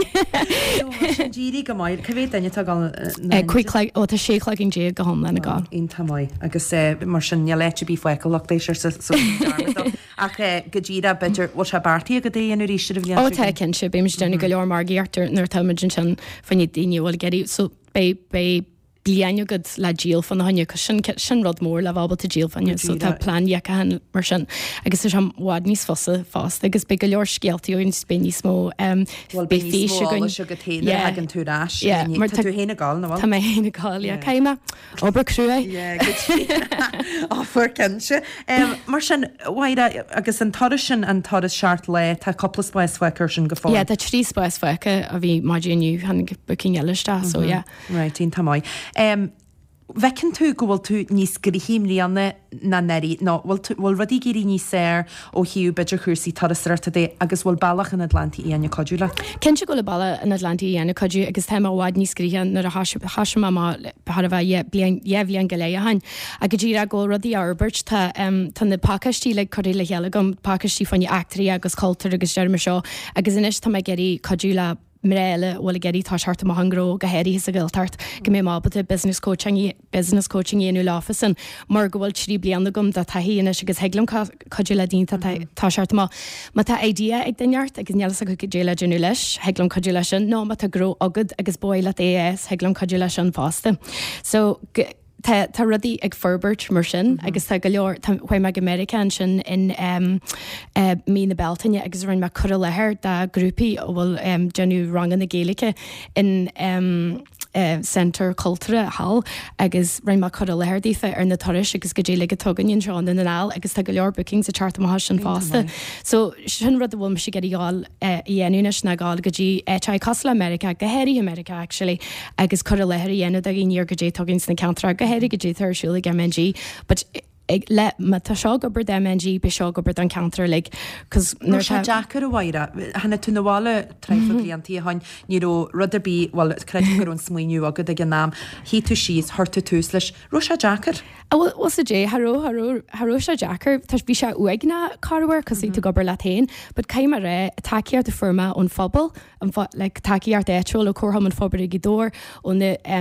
Díí go maiid cehé daine tá chuig ó tá séchlagin dé go hom lena gáil. On tamáid agus mar sin neléite bí foiil lochtééis ach go ddíra beidir bhil se bartaí a go déanú ríiste bhí. Ó tá cin se bé mis déna go leor mar ggéartar nar táimeid sin fan daine bhil geirí so bé bé blianú go le díal fan haine sin sin rud mór le bhbal a díal fanne so tá plán han mar sin agus is sem bhád níos fosa fást agus be go leor scialtaí oin spéní smó be fé an túrás mar tú héna gáil na Tá mé héna gáil caiime obair cruúa áfuair cinse mar sin bhaide agus an tar sin an tar seart le tá coppla spáis foiiceir sin go fá. Ja, tá trí spáis foiice a bhí maidiú han bucin eileta so ja. Right, tín tamáid. Vecin tú go bhfuil tú níos grihím líanana na neirí nó bhfuil rudí géirí níos séir ó hiú beidir chusaí tarasirta dé agus bhfuil bailach in Atlanta íana codú le. Cin se go le bailla in Atlanta íana codú agus téim bhád níos grían nar a hasise má har bheith bblion go léa hain a go ddíra ggó rudí Albert tá tá na pakistí le choí le heala gom pakistí fanne actarí agus cultúr agus dearmar seo agus inis tá geirí codú le mréile bhfuil geirí tá seart a hangró go héirí a ggiltart go mé mábata business coaching business coaching éú láfasan mar go bhfuil trí blianana gom de taíana agus heglam codú le dín tá seart má má tá idea ag denart agus neala a go déile genú leis heglam codú lei sin nó má tá gró agad agus buile é es heglam codú lei sin fásta so Tá rudí ag Ferbert mar sin agus tá go leor chuim me American sin in mí na Beltainine agus rinn me chu lethir de grúpií ó bhfuil genú rangan na Gaeilge in Uh, Center Culture Hall agus rinn me chu lehirdífa ar na toris agus go dé le go tuganíon seán in an agus tá go leor bookings a chartá sin fásta. So sin rud bhfuil me si geáil dhéanúne na gáil go dtí éid Castle America go héirí America actually agus chu lehir dhéanú a gíníor go dé tugins na counter go héirí go dé tarsúla M N G, but ag le ma tá seo go bre M N G be seo go bre an counter le cos nar Jackar a bhaire hanna tú naháile treifa líantí hain níró ruderbí bhil creidú gon smuoinú agad ag an nám hí tú síos thuirta túús leis ru se Jackar. was a dé haró haró se Jackar tá bí se uigna carhar cos í tú gobar le tain, but caiim ré takeíart a firma ón fphobal an le takeíart étrol ó chorham an fphobal i dór ó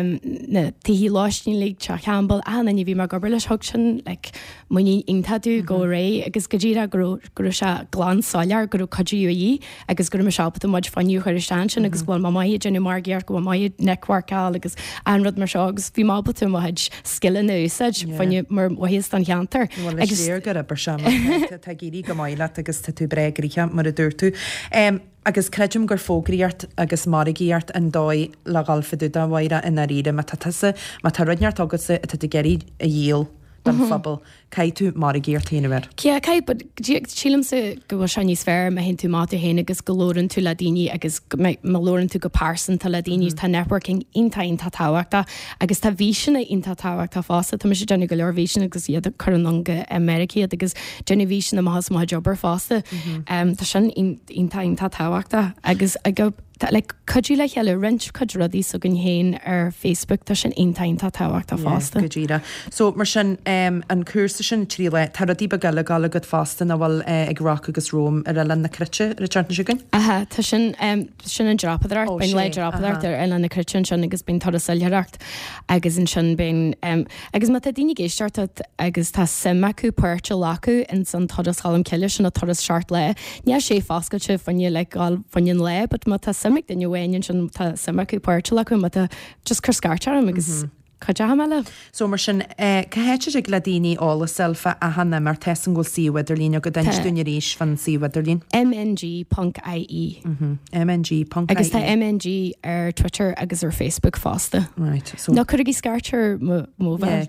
na tihí láistín le te Campbell a na bhí mar gobar leis hog sin le muí intadú go ré agus go ddíra gur se glásáar gur codúí agus gur me sepa muid fanniu chuir stand sin agus bhil maiid genú margear go maiid necharcáil agus anrad mar segus bhí mábal muid skillan na úsáid fanne mar wahéas an cheantar. agus gur a bar sem tá géí go maiile agus tá tú breigrícha mar a dúirtú. Agus creidum gur fógraíart agus marigíart an dóid le galfaú a bhaire ina riide me tasa má tá runeart agadsa a tu geirí a dhéal dan fphobal cai tú mar géir taine ver. Cia cai sílam sa go se níos sfr me hen tú má héna agus golóran tú le daine agus malóran tú go pársan tá le daine tá networking intain tá táhachtta agus tá víisina inta táhachtta fása tá sé denna go leor víisina agus iad chun anga America agus Genevíisina má má jobbar fásta tá sin intain tá táhachtta agus a go le codú le heile rint codradí so gon héin ar Facebook tá sin intain tá táhachtta fásta. Godíra. So mar sin an cuasa sin trí le taradí be gaile gal agad fástan a bhfuil agrách agus Róm ar a lena crite Richard sigan? Aha, tá sin sin an dropadart ben le dropadart ar lena critin sin agus ben tar seilreacht agus in sin ben agus má daine géisteart agus tá simachú puirte lacu in san todas chalam ceile sin a todas seart le. Ní sé fáscailte fanne le gáil fanin le, but má tá simach den bhhain sin tá simachú puirte lacu má just chur scartearm agus Cajahamala. So mar sin cahéite ag le daoine ála selfa a hanna mar tesan go síweidirlín a go denúine ríis fan síweidirlín. M N G Punk I E. M N G Punk agus tá M N G ar Twitter agus ar Facebook fásta. Right. So ná chuir í scartear móbha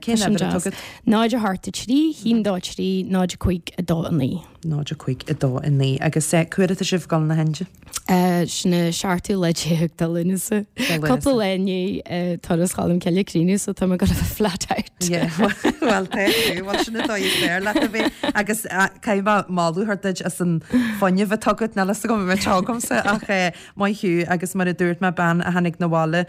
náidir hartta trí, hín dá trí, náidir chuig a dó an lí. Náidir chuig a dó in lí agus sé cuiir a sibh gal na henge? Sinna seaartú le teag dal linise. Coppla lenne toras chalam ceile críú so tá go a flat out. Well bhil sinna dáir le a bheith agus caiimh máúhartaid as an fanne bheith tugad na le go me tegamsa ach mai hiú agus mar a dúirt me ban a hanig na bháile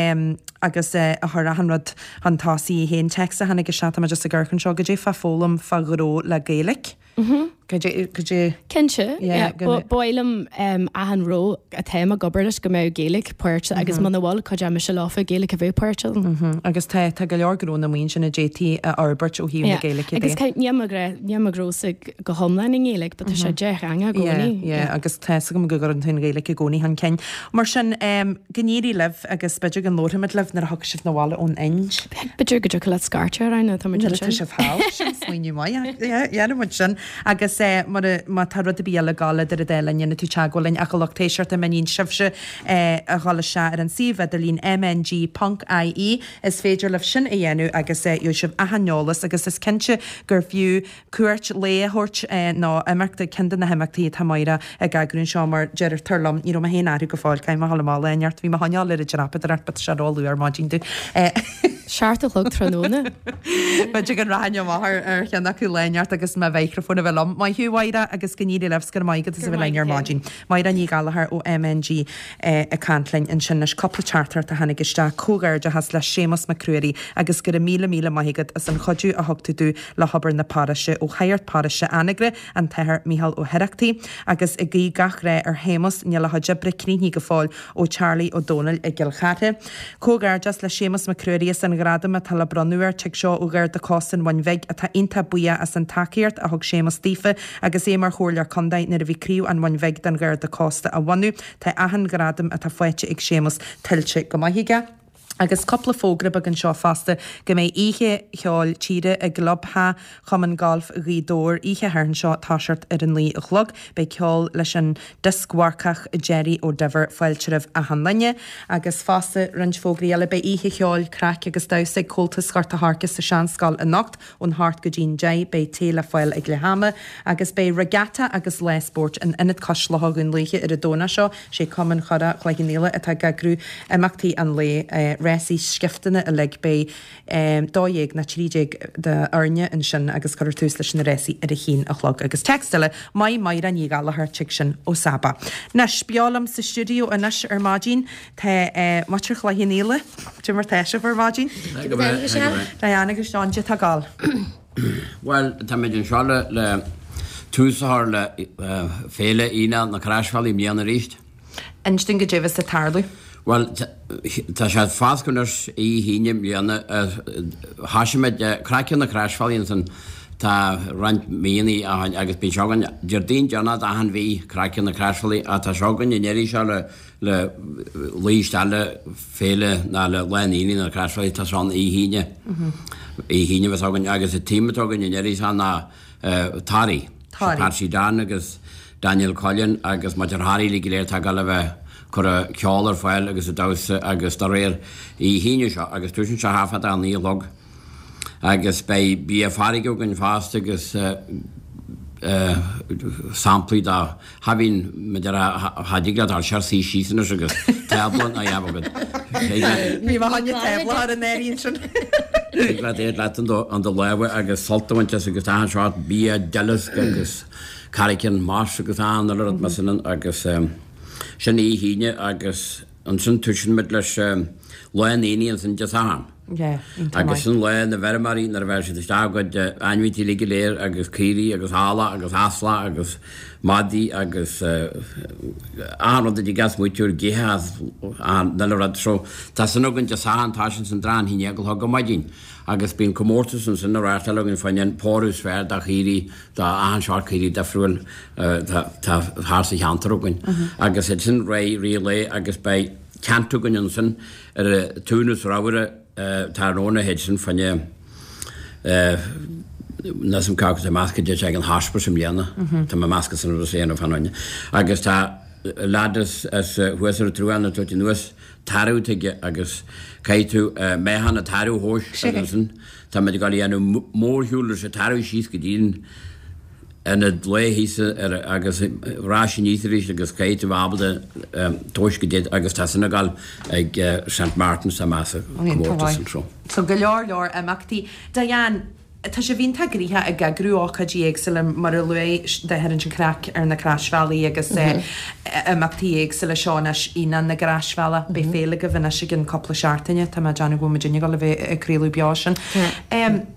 agus a thu a hanrad an tásaí hén text a hanig go seata me just a ggurcann seo go dé fa fólam fa goró le Gaelic. Kinse Báilm ahan ró a téma gobarlas go mé gélik puirt agus man bháil chu me se láfa géala a bhéh puirtil. Agus te go leorgrún am sin na J T a Albert ó híú géala. Agus neamagrósa go homlaing gélik, be se de anga gcóí. agus te go go an tún géala a gcóí han cein. Mar sin gníí leh agus beidir an nóid leh nar thug sih nóhála ón ein. Beidir go le scartte aine se fáinniu mai sin agus má tar rud a bíala gála ar a délainn tú teagólainn a golachtéisiart a meín sibse a gála se ar an sih a lín M N G Punk I E is féidir leh sin a dhéanú agus jo sib ahanolalas agus is cinse gur fiú cuairt léthirt ná imarta cindan na heachtaí tamáire a gagrún seo mar jeir tarlam í a héanaú go fáil caiim hallmála inart bhí haneáil ir a drapa ar bat seráú ar mádínú. Seart a lug tróna. Beidir an raine máth ar cheanna acu leart agus me bhéicrafóna bhlam, mai hiúhaide agus gníí lefscar maigad is a bh lear mádín. Maid a ní galthar ó M N G a Cantlainn in sinnas coppla chartar a hanig iste cógair de has le sémas na cruirí agus gur míle míle maigad as an chodú a hogtaú le hobar na páise ó chairt páise anagre an teir Míhall ó Hereachtaí agus i gí gach ré ar hémas ne le hadja brecníní go fáil ó Charlie ó Donald i Gilchate. Cógair just le sémas na cruirí san gradam a tal branúir te seo ugar de costan bhain veig a tá inta buia as an takeíart a thug sémas tífa agus é mar chóirlear condaid na a bhí críú an bhain veig den gur de costa a bhaú tá ahan gradam a tá foiite ag sémas tiltte go maithige. Agus coppla fógrab an seo fasta go mé ihe cheáil tíre a globtha chuman golf rídóir ihe hern seo táseart ar an lí a chlog be ceáil leis an discuarcach Jerry ó Dever foiiltirih a hanlaine agus fasta rint fógraíile be ihe cheáil crack agus dasa cóta scarta harcas sa sean scal a nacht ón hart go dín J be téla foiil ag lehama agus be regatta agus lésport an inad coslathgann líe ar a dóna seo sé cuman chora chléigenéile atá gagrú amachtaí an lé réí skiftanna a le bé dóéag na tríéig de airne in sin agus chu túús leis na réí ar a chin a chlog agus textile mai mair an ní galthirte sin ó Saba. Nes beálam sa studioú a nes ar mádín tá matir chléhéile tu mar teise ar mádín? Diana agus Seán tá gáil. Well, tá méid an seála le tústhir le féle ine na crashfall í míanana ríist. Instin go déhs a tarlú. Well, tá sé fáscunnars í híine blianana háisiid craicean na crashfallíon san tá rant míanaí agus bí segan Jardín Johnna a an bhí craicean na crashfallí a tá segan i neirí se le le líisteile féle ná le leíí na crashfallí tá seán í híine í híine bheits agan agus a tíimetógan i neirí se ná tarí sí Dan agus Daniel Collin agus Maidir Harí lí léir tá gal bheith chur a ceálar fáil agus a dasa agus do réir í híine seo agus tusin se hafa an í log agus bei bí a farigú gan fásta agus samplaí dá habín me hadiglad ar seaí sísanna agus teblan a jabagad. Ní haine tebla an éíon sin. le é le an do lehah agus soltahainte agus an seát bí delas agus caricin más agus an le me san agus sin í híine agus an sin tusin mit leis leíon san de sam. agus sin le na bhermarí nar bhe si stágaid einhítí lige léir agus cíí agus hála agus asla agus madí agus an dí gas muúir géhas na rad tro Tá san gann de sáantá san drán hí egil go maidín agus bín commórtas an sin rátalgin fain pórús sfr a chií dá an seácíí de friúil thá sa cheantarúgain agus het sin ré ri lé agus bei ceantugan an sin ar a túnus ráire tá róna héid sin fanne na sem cá a masca de ag an háspur sem léana Tá masca san séana fanine. agus tá ladas as huasar trúanna tu nuas tarúteige agus caiú méhanna tarú hóis san Tá me gal anú mórthúlar sa tarú síos go dín ina léhíise ar agus rásin níéis agus céit bhábalde tóis go déad agus tá sanna gáil ag Saint Martin sa massa an tro. So go leor leor amachtaí Diane tá sé bhín tagríthe a gagrúácha díagsel mar lu de heann sin crack ar na crashfallí agus amachtaí éagsel le seánas inan na grashfalla be féle go bhna si gin coppla seaartaine tá deanna go Virginia go le bheith aríú beásin.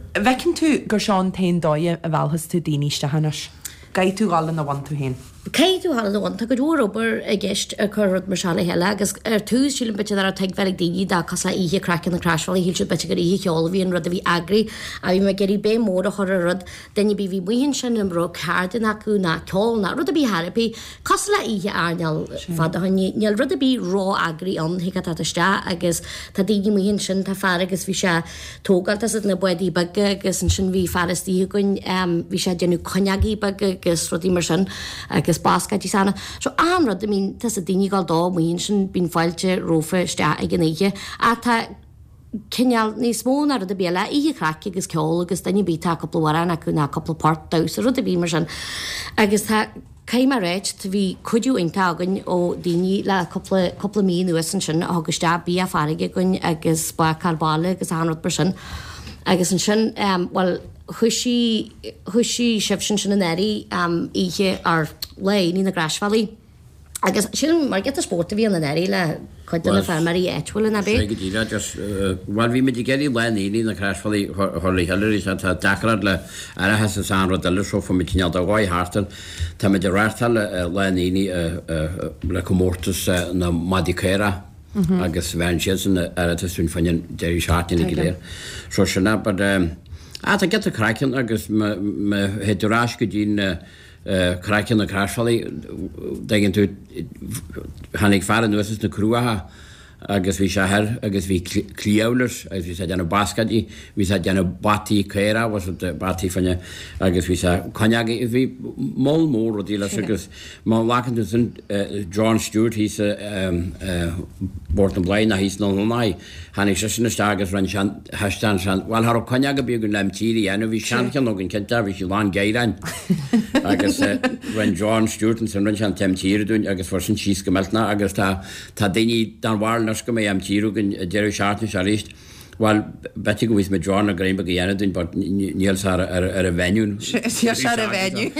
Bhecinn tú gur seán tain dóide a bhhealthas tú daoiste hanas. Gaid tú gálan na bhain tú hain. Céú hallhain tá go dúróbar a gist a churad mar sena heile, agus ar túús sílim bit ar teag bheith daoine dá cos le ihe crackan na crashfáil híil bit gur ihe cheolhíon rud a bhí agri a bhí me geirí bé mór a chur rud daine bí bhí muhinn sin an bro cardan acu na ceol na rud a bí Harpi cos le ihe aneal fad neal rud a bí rá agri an hiic táiste agus tá daoine muhinn sin tá fear agus bhí se tógalt as na buí bagge agus an sin bhí farastí gon bhí sé denú coneagaí bagge agus rudí mar sin agus basca tí sana. So amrad, I mean, tas a dini gal dá muin sin bín fáilte rófa sta ag gnéige a tá cinneal ní smón ar a béla í craci agus ceol agus daine bí tá coppla acu na coppla part da a rud a bí mar sin agus tá céim a réit bhí chuidú intágan ó daoine le coppla mí nuas an sin agus tá bí a farige gon agus ba carbála agus anrad per sin agus an sin um, well Hushi Hushi Shifshin sin an eri um ihe ar lei ní na Grashvalley. Agus sin mar get a sport bhí an eri le chuid na farmarí etfuil na bé. just well vi me geri le ní na Grashvalley horlí heller is tá dakrad le ara has a san rod le so from mitneal da goi hartel tá me de rartal le ní le comortus na Madicera. Agus Vanchen ar a tún fannin Jerry Shartin geléir. So sinna but um A tá get a crackan agus me héidirrás go dín crackan na crashfallí daginn tú hannig fear nuas na cruúatha agus bhí se her agus bhí clíolars agus bhí sé deanna bascadí bhí sé deanna batí céra was batí fanne agus bhí sé coneagaí bhí mó mór ó dílas agus má lacan sin John Stewart hí bort an blain a hís nó náid hannig sé sinna stagus ran heán sean bhil th coneaga bí gon leim tíí ana bhí seanchan nó an cinnta bhí lá géirein agus ran John Stewart an san ran sean temtíirún agus for sin síos go meltna agus tá tá daoine dan bhar Nas go mé am tíú gon Jerry Shartin se richt. Well bet go wis me John a Greenberg dún, but níl ar a venún. Se a venú.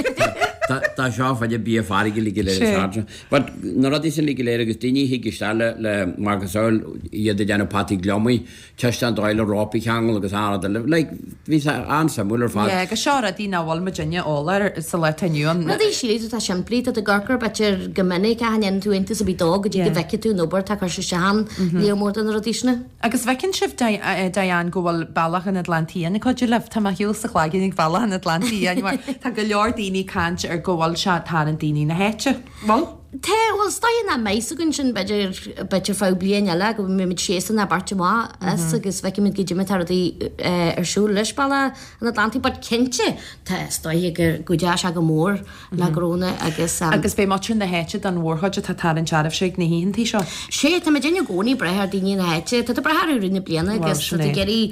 Tá seo fa bí farige li le. But na rad sin ligiléir agus daine hi gestelle le Margasáil iad déanna patí glomí, teiste an dáile rápi cheangal agus á le ví ansa muller fa. go seo a dína bhil Virginia ólar is sa le taniuúan. Na dí síú tá siimplí a gargur betir gomininic a hanan tú intas a bí dog go dtí go veice tú nóbar tá chu se han leomór an rodíisna. Agus bhecinn sib Diane go bhfuil bailach an Atlantíana na chuidir leh tá hiúil sa chláigin ag bailach an Atlantíana mar tá go leor daoine cant ar gohfuil se tá an daoine na héite. Bhil? Té bhil staid na méis gon sin beidir beidir fá blion eile go mé mit séan na barteá as agus bheice mit giidir tar arsú leis bailla an Atlantic bad cinse Tá staid gur goide se go mór leróna agus agus bé mat na héite an bhórthaide tá tar an tearmh sé na híontí seo. sé tá me dénne gcóí brethir daine na héite tá brethir rinne bliana agus geirí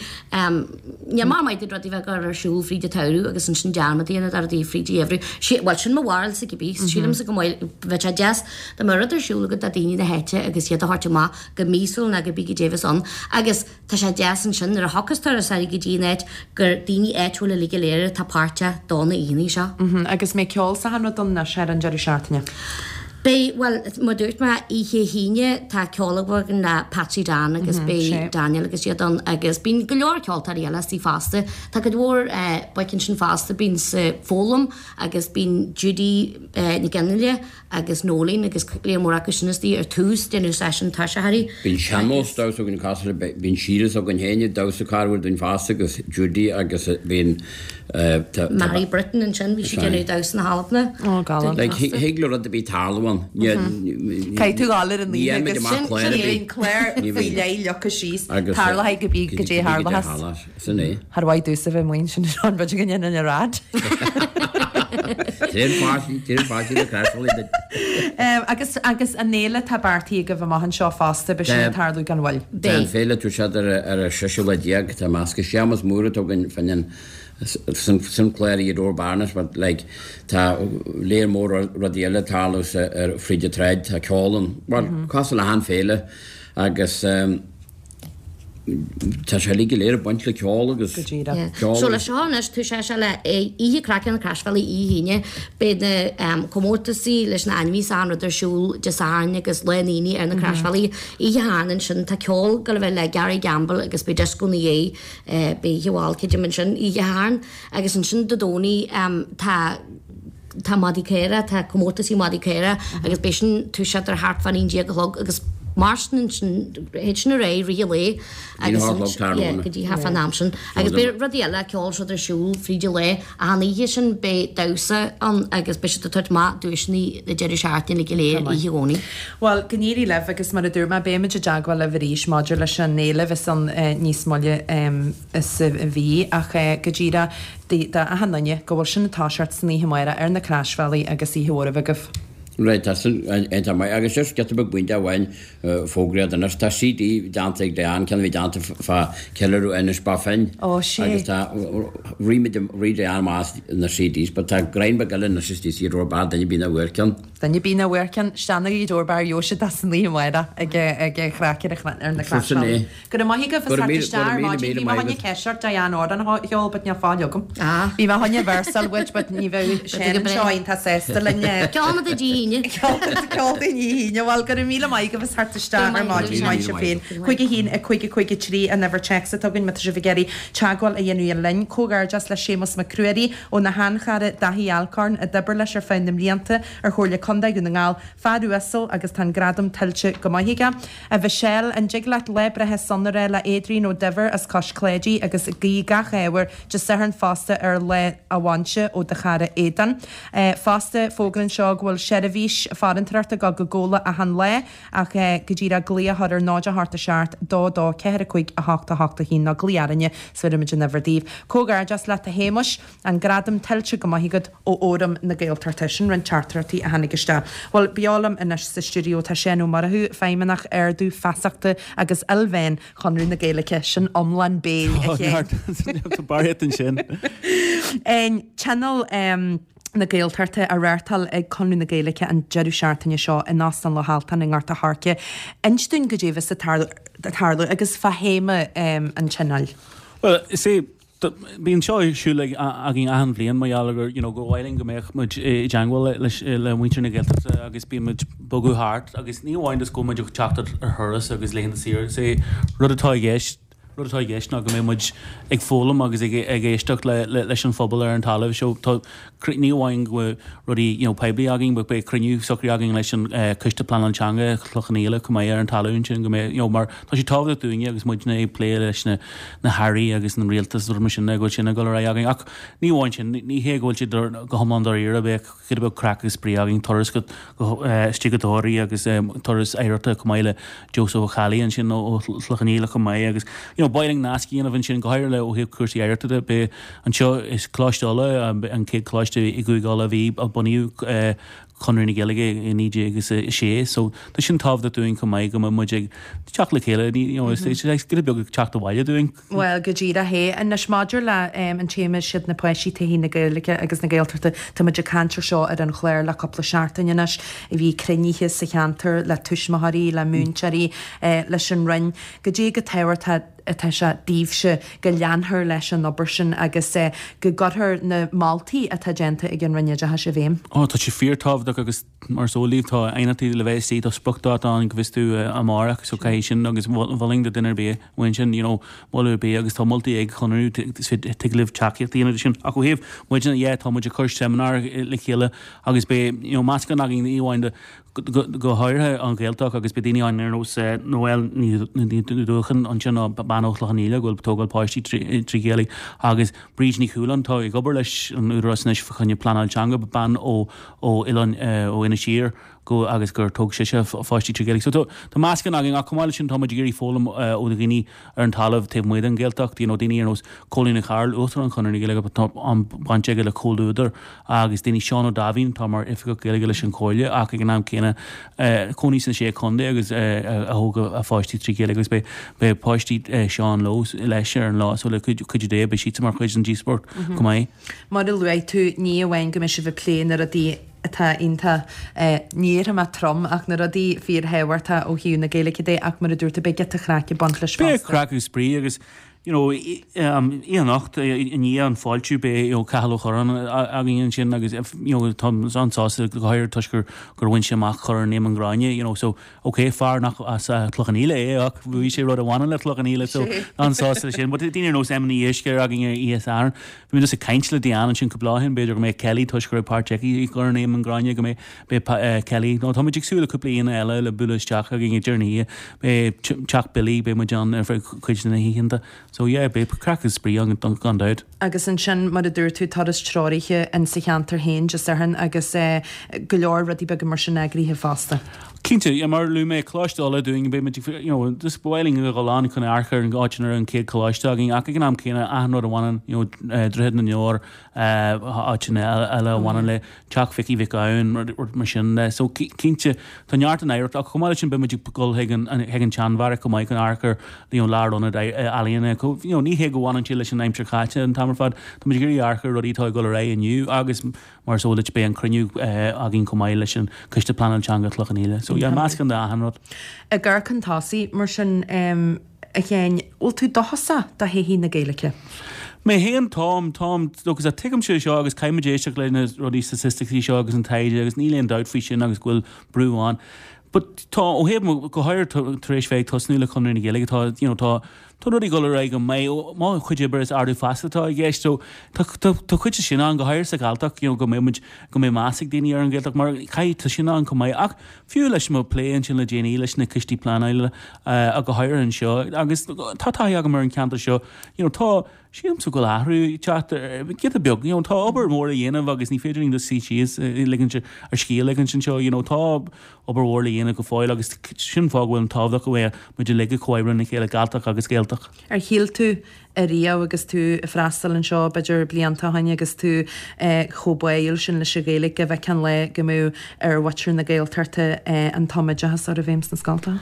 ne má maidid rodí bheith ar arsúl fríide taú agus an sin dearma déana ar dí frídí éhrú sé bhil sin bhil sa go bí sílam sa go bheith da mar ruidir siúla go a daoine na héite agus iad a háte má go mísúil na go bí Davis an agus tá sé deasan sin ar a hocastar a sa go dínéid gur daoine éitúla lí léir tá páirte dóna íoní seo. Agus mé ceol sa hanna donna sé an Jerry Shartin. Bé well má dúirt me ihe híine tá ceolahar na Patsy Dan agus bé Daniel agus iad an agus bín go leor ceoltar eile tí fásta Tá go dúir bacinn sin fásta bín sa fólam agus bín Judy na Ganile agus nólín agus lémór agus sinnatí ar túús denú session tá se haí. Bín seanmós da gon cas bín siras a gon héine da a carhfuil den fásta agus Judy agus bín Mary Britain an sin bhí si genú da na hálapna. Ó gálan. Higler a bí talhain. Cai tú gáir an líon Claire bhí le lecha síos Tarla ha go bí go dé Harla sanné. Harhaid dúsa bheith muin sin an bud gan an rád. agus agus a néile tabbártaí go bh maihan seo fásta be sin tarlú gan bhil. Dé féile tú se ar a seisiúla diaag tá másca seamas múra ó gan fanin sin léir iad ó barnas, but like tá léir mór radiile talús ar fríide treid a ceálan, well cos le han féile agus Tá sé lí léir buint le ceála agus So le seánnas tú sé se le ihe crackan na crashfall í híine be na commórtasí leis na anhí anradidirsúl de sáine agus leníí ar na crashfallí í háan sin tá ceol go bheith le Gary Gamble agus be descúna é be hiáil ciidir sin í háan agus an sin dodóí tá Tá madicéra tá commórtasí madicéra agus be sin tú sé ar hart fan íon golog agus Marston hé na ré rilé agusdí ha fan námsin agus be radiile ceáil se ar siúl fríide le a hí sin be dasa an agus be a tuit má dúisní de deidir seaartin le léir í hióní. Well gníí leh agus mar a dúr má béime de deagháil le bhríéis Maidir leis an néile vis an níos molle is bhí a godíra a hanne go bhfuil sin natáseart sní himáire ar na crashfallí agus íhuara agah. Right, mai agus sé get be buinte bhhain fógréad an tá sidí dáanta de an cean bhí dáanta fá ceú inas ba féin agus tá riimiid riide an más na sidís, ba tá grein be galin na sistí í robá daine bína bhhuicean. Daine bína bhhuicean stena í dúbar Joise as san líomhhaide ag chráceir ar na chlá. Gu maihí go bhí ceart a an ordan heolbat ne fáilgum. Bhí haine versal, but ní bheith sé seáin tá sésta lenne. Ceanna a dí Ceáilhíine bhil gur míle mai go bh hartiste ar máidí mai se féin. Chuige hín a chuige chuige trí a never check a tugann me se bhgéirí teagháil a dhéanú an lein cógar just le sémas me cruirí ó na hanchare dahí alcarn a dabar leis ar féinnim líanta ar choirle conda gon ngáil fadúasol agus tan gradam tiltte go maithiige a bheith sell an jiglaat lebrethe sonnare le édrín ó dever as cos clédí agus gí gachéhar just sehan fásta ar le ahaintse ó de chare édan. Fásta fógann seo bhfuil sé vís farintarta go go ggóla a han le ach go ddíra glia ar náide harta seart dá dá ceir chuig a hata hata hí na gliaranne suimiid na bhardíh. Cógar just le a héimeis an gradam tiltte go maihígad ó óram na gailtartaisin ran chartartí a hanigiste. Well beálam in sa stúo tá séú marthú féimeach ar dú fasachta agus elvéin chunrú na géalacha sin omlan bé barhéan sin. Ein channel um, na géaltarta a réirtal ag conú na géalacha an jeú seaartainine seo in nástan le háaltain in ggharta háce. Instún go ddíhs a tarlú agus fahéime um, an channel. Well, sé bíon seo siúla a gin ahan bblion maialagur go bhhailing go méich muid deanghil le muintear na géaltarta agus bí muid bogu hart agus ní bhhain is go muid teachtar ar thuras agus léon sír sé rud atá gceist Rutá gist ná go mé muid ag fólam agus ag géisteach leis an fphobal ar an talamh seo níomhhain go rudí peblií agin, bu be cruniú soí agin leis an cuiste plan antanga chluchanéile go mé ar an talún sin go mé mar tá sí tábhah dúine agus muid na lé leis na Harí agus an rialtas ú sin go sinna go ra agin ach níomháin sin ní héhil si go hamandar ire be chud be crack agus sprí agin toras go stigatóirí agus toras éirta go méile Joseph Chalíonn sin ó chluchanéile go mé agus Bailing nascíon a bhain sin gohair le ó hih cuasí airta be an seo is cláisteála an cé cláiste i gúála bhí a buíú chunirna geige i níide agus sé, so tá sin tábh dúing go maiid go muid teach le chéile go beag teach do bhaile dúing. Well go ddíra hé an na smáidir le an téime siad na poisí tahí na gaalacha agus na ggéaltarta tá muidir cantar seo ar an chléir le coppla seaartainenas i bhí cruníthe sa cheantar le tuismathaí le múnsearí leis an rinn go dtí go tehairtá atá se díobse go leanthir leis an obair sin agus go gotthir na Maltaí atá genta ag an rinne de se bhéim. Á tá si feartábh agus mar sólíomhtá einatí le bheith sí tá spotá an go bhistú amach so cai sin agus bhling de dunar bé bhain sin bhil bé agus tá moltaí ag chunú tuglibh teachíocht sin a go héh muidir é tá muidir chuir seminar le chéile agus bé máscan agin íhhainde go háirthe an ggéalteach agus be daine an nó nóhfuil ní dúchan an sin banach lechaníile goil tógáil páistí trí géala agus bríd ní chuúlan tá i gobar leis an úrasneis chunne planáilteanga ban ó ó Ilan ó ina sír go agus gur tóg sé se fáistí trí géala. So tá máscan agin a cumáile sin tá géirí fólam ó na gine ar an talamh taobh muid an ggéalteach dí nó daine ar nós cólína cháil útar an chunir géile an banteige le cóúidir agus daine Seán ó Davín tá mar ifiga géige leis an cóile ach ag an am céine coní san sé chundé agus a thóga a fáistí trí géala agus be páistí Seán Lós leis ar an lá so le chuidir dé be síte mar chuid an G-sport go mai. Mar luid tú ní bhhain go me se bh pléin ar a dí tá inta níor a trom ach na rodí fír hehairta ó hiú na géala dé ach mar a dúirta be get a chráci bant leis. Be crackú sprí agus you know, íanacht in ní an fáilú be ó cehall choran a íon sin agus anása go háir tuisgur gur bhain semach chur an néman gráine, you know, so oké far nach as tlochanile é ach bhí sé rud a bhhaine le tlochanile so anása sin, but dtíine nó sem éisceir a gin í es ar. Bhí is a caiintle déanaan sin go bláhin beidir go mé Kelly tuisgur páteí í gur néman gráine go mé be Kelly. No táidir súla cúplaíon eile le bulisteach a gin journey be Chuck Billy be mu John ar chuid na híhinnta. So yeah, be crackgus sprí an gan daid. Agus an sin mar a dúir tú tadas tráirithe in sa cheantar hain just arhan agus go leor rudí be go mar sin agríthe fásta. Cínte, ja mar lu mé chláistála doing be you know, this boiling a goláin chun archar an gáinar an céad chláisteagin ach gin am céine ahnú a bhhain, you know, drehead na neor áitina eile bhhain le teach fici vic ann mar sin. So cínte tá neart an éirt ach chumáile sin be muidir gol hegan teanmhar go maiid an archar líon ládonna alíonna you know, ní hé go bhhain an sin aimtir chaite an tamar fad tá muidir gurí archar rodítá go ré aniu agus mar sólit be an cruniú a gin comáile leis an cuiste planantanga tlochanile. So yeah, más gan da hanrod. A gar cantáí mar sin a chéin ó tú dohasa da hé hí na géalacha. Mé héan tám tám dogus a tuigem sé seo agus caiimidéisteach lena rodí statisticí seo agus an taide agus níléon dautfhí sin agus ghfuil brúháin. But tá ó héb go háir taréis féh tá snúla chunir na géalacha tá you know, tá Tá ruí go ra go mé má chuide ber ardú fastatá i gist so tá chuide sin an go háir sa galach go mé go mé másig daine ar an ggéach mar cai tá sin an go mé ach fiú leis má léan sin le déanaí leis na cistí planáile a go háir an seo agus tátá aga mar an cantar seo tá síam sa go láthú get a beag tá obair mór a dhéanamh agus ní féidiring do sí síos liganse ar scíal ligan sin seo tá obair mór a dhéanana go fáil agus sin fághfuil an tábhach go bhfuil muidir le go choibrann na chéile galach agus céal Ar híal tú a riamh agus tú a freistal an seo beidir blianta haine agus tú chobáil sin le se géala go bheith can le go mú ar watchar na géaltarta an táimeide has ar a bhéims na scalta?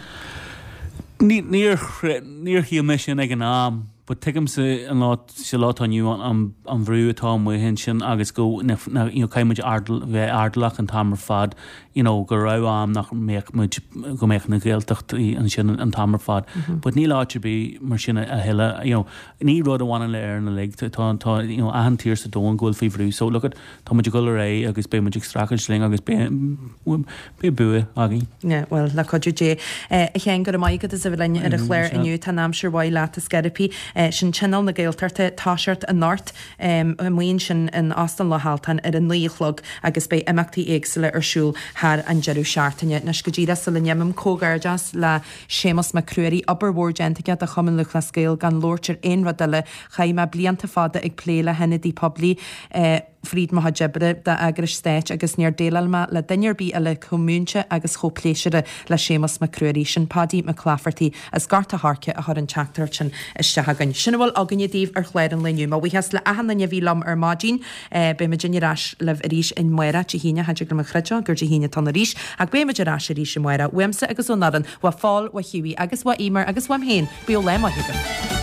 Níor hí me sin ag an am, but tuigem sa an lá se látaniu an bhrú atá mu hen sin agus go caiimiid bheith ardlach an tamar fad go rah am nach go méich na ggéaltacht an sin an tamar fad. But ní láitir bí mar sin a heile ní rud a bhhaine le ar na le tá ahan tíir sa dóin ghfuil fao bhrú, so look tá muidir go ré agus bé muidir strachail sling agus bé bua agin. Ne, well le chuidir dé chéan go maigad is a bhleine ar a chléir inniu tá nám sir bhaid leat a scarpi sin channel na géaltarta táseart a náirt muon sin in Aston le Haltan ar an nuochlog agus bé imachtaí éagsile arsúl haar an jeú seaartaine nas go ddíra sa le nemam cógardas le sémas me cruirí oberhór gentaige a chaman luch le scéil gan lóirtir ein radile chaime blianta fada ag pléile henne dí poblí Fríd má jebre de agris stéit agus níor déalma le dainir bí a le comúnse agus chopléisiire le sémas me cruirí sin padí me clafartí as garta harce a chu an teachtar sin istegan. Sinna bhfuil aganine díomh ar chléir an leniu, má bhíhes le ahanana bhílam ar mádín be me dinnerás leh a ríis in muire tí híine heidir go chreide gur híine tan ríis ag bé meidirrás a ríis muire, Wemsa agus ó nadan wa fáil wa hiúí agus wa imar agus wam héin bí le higan.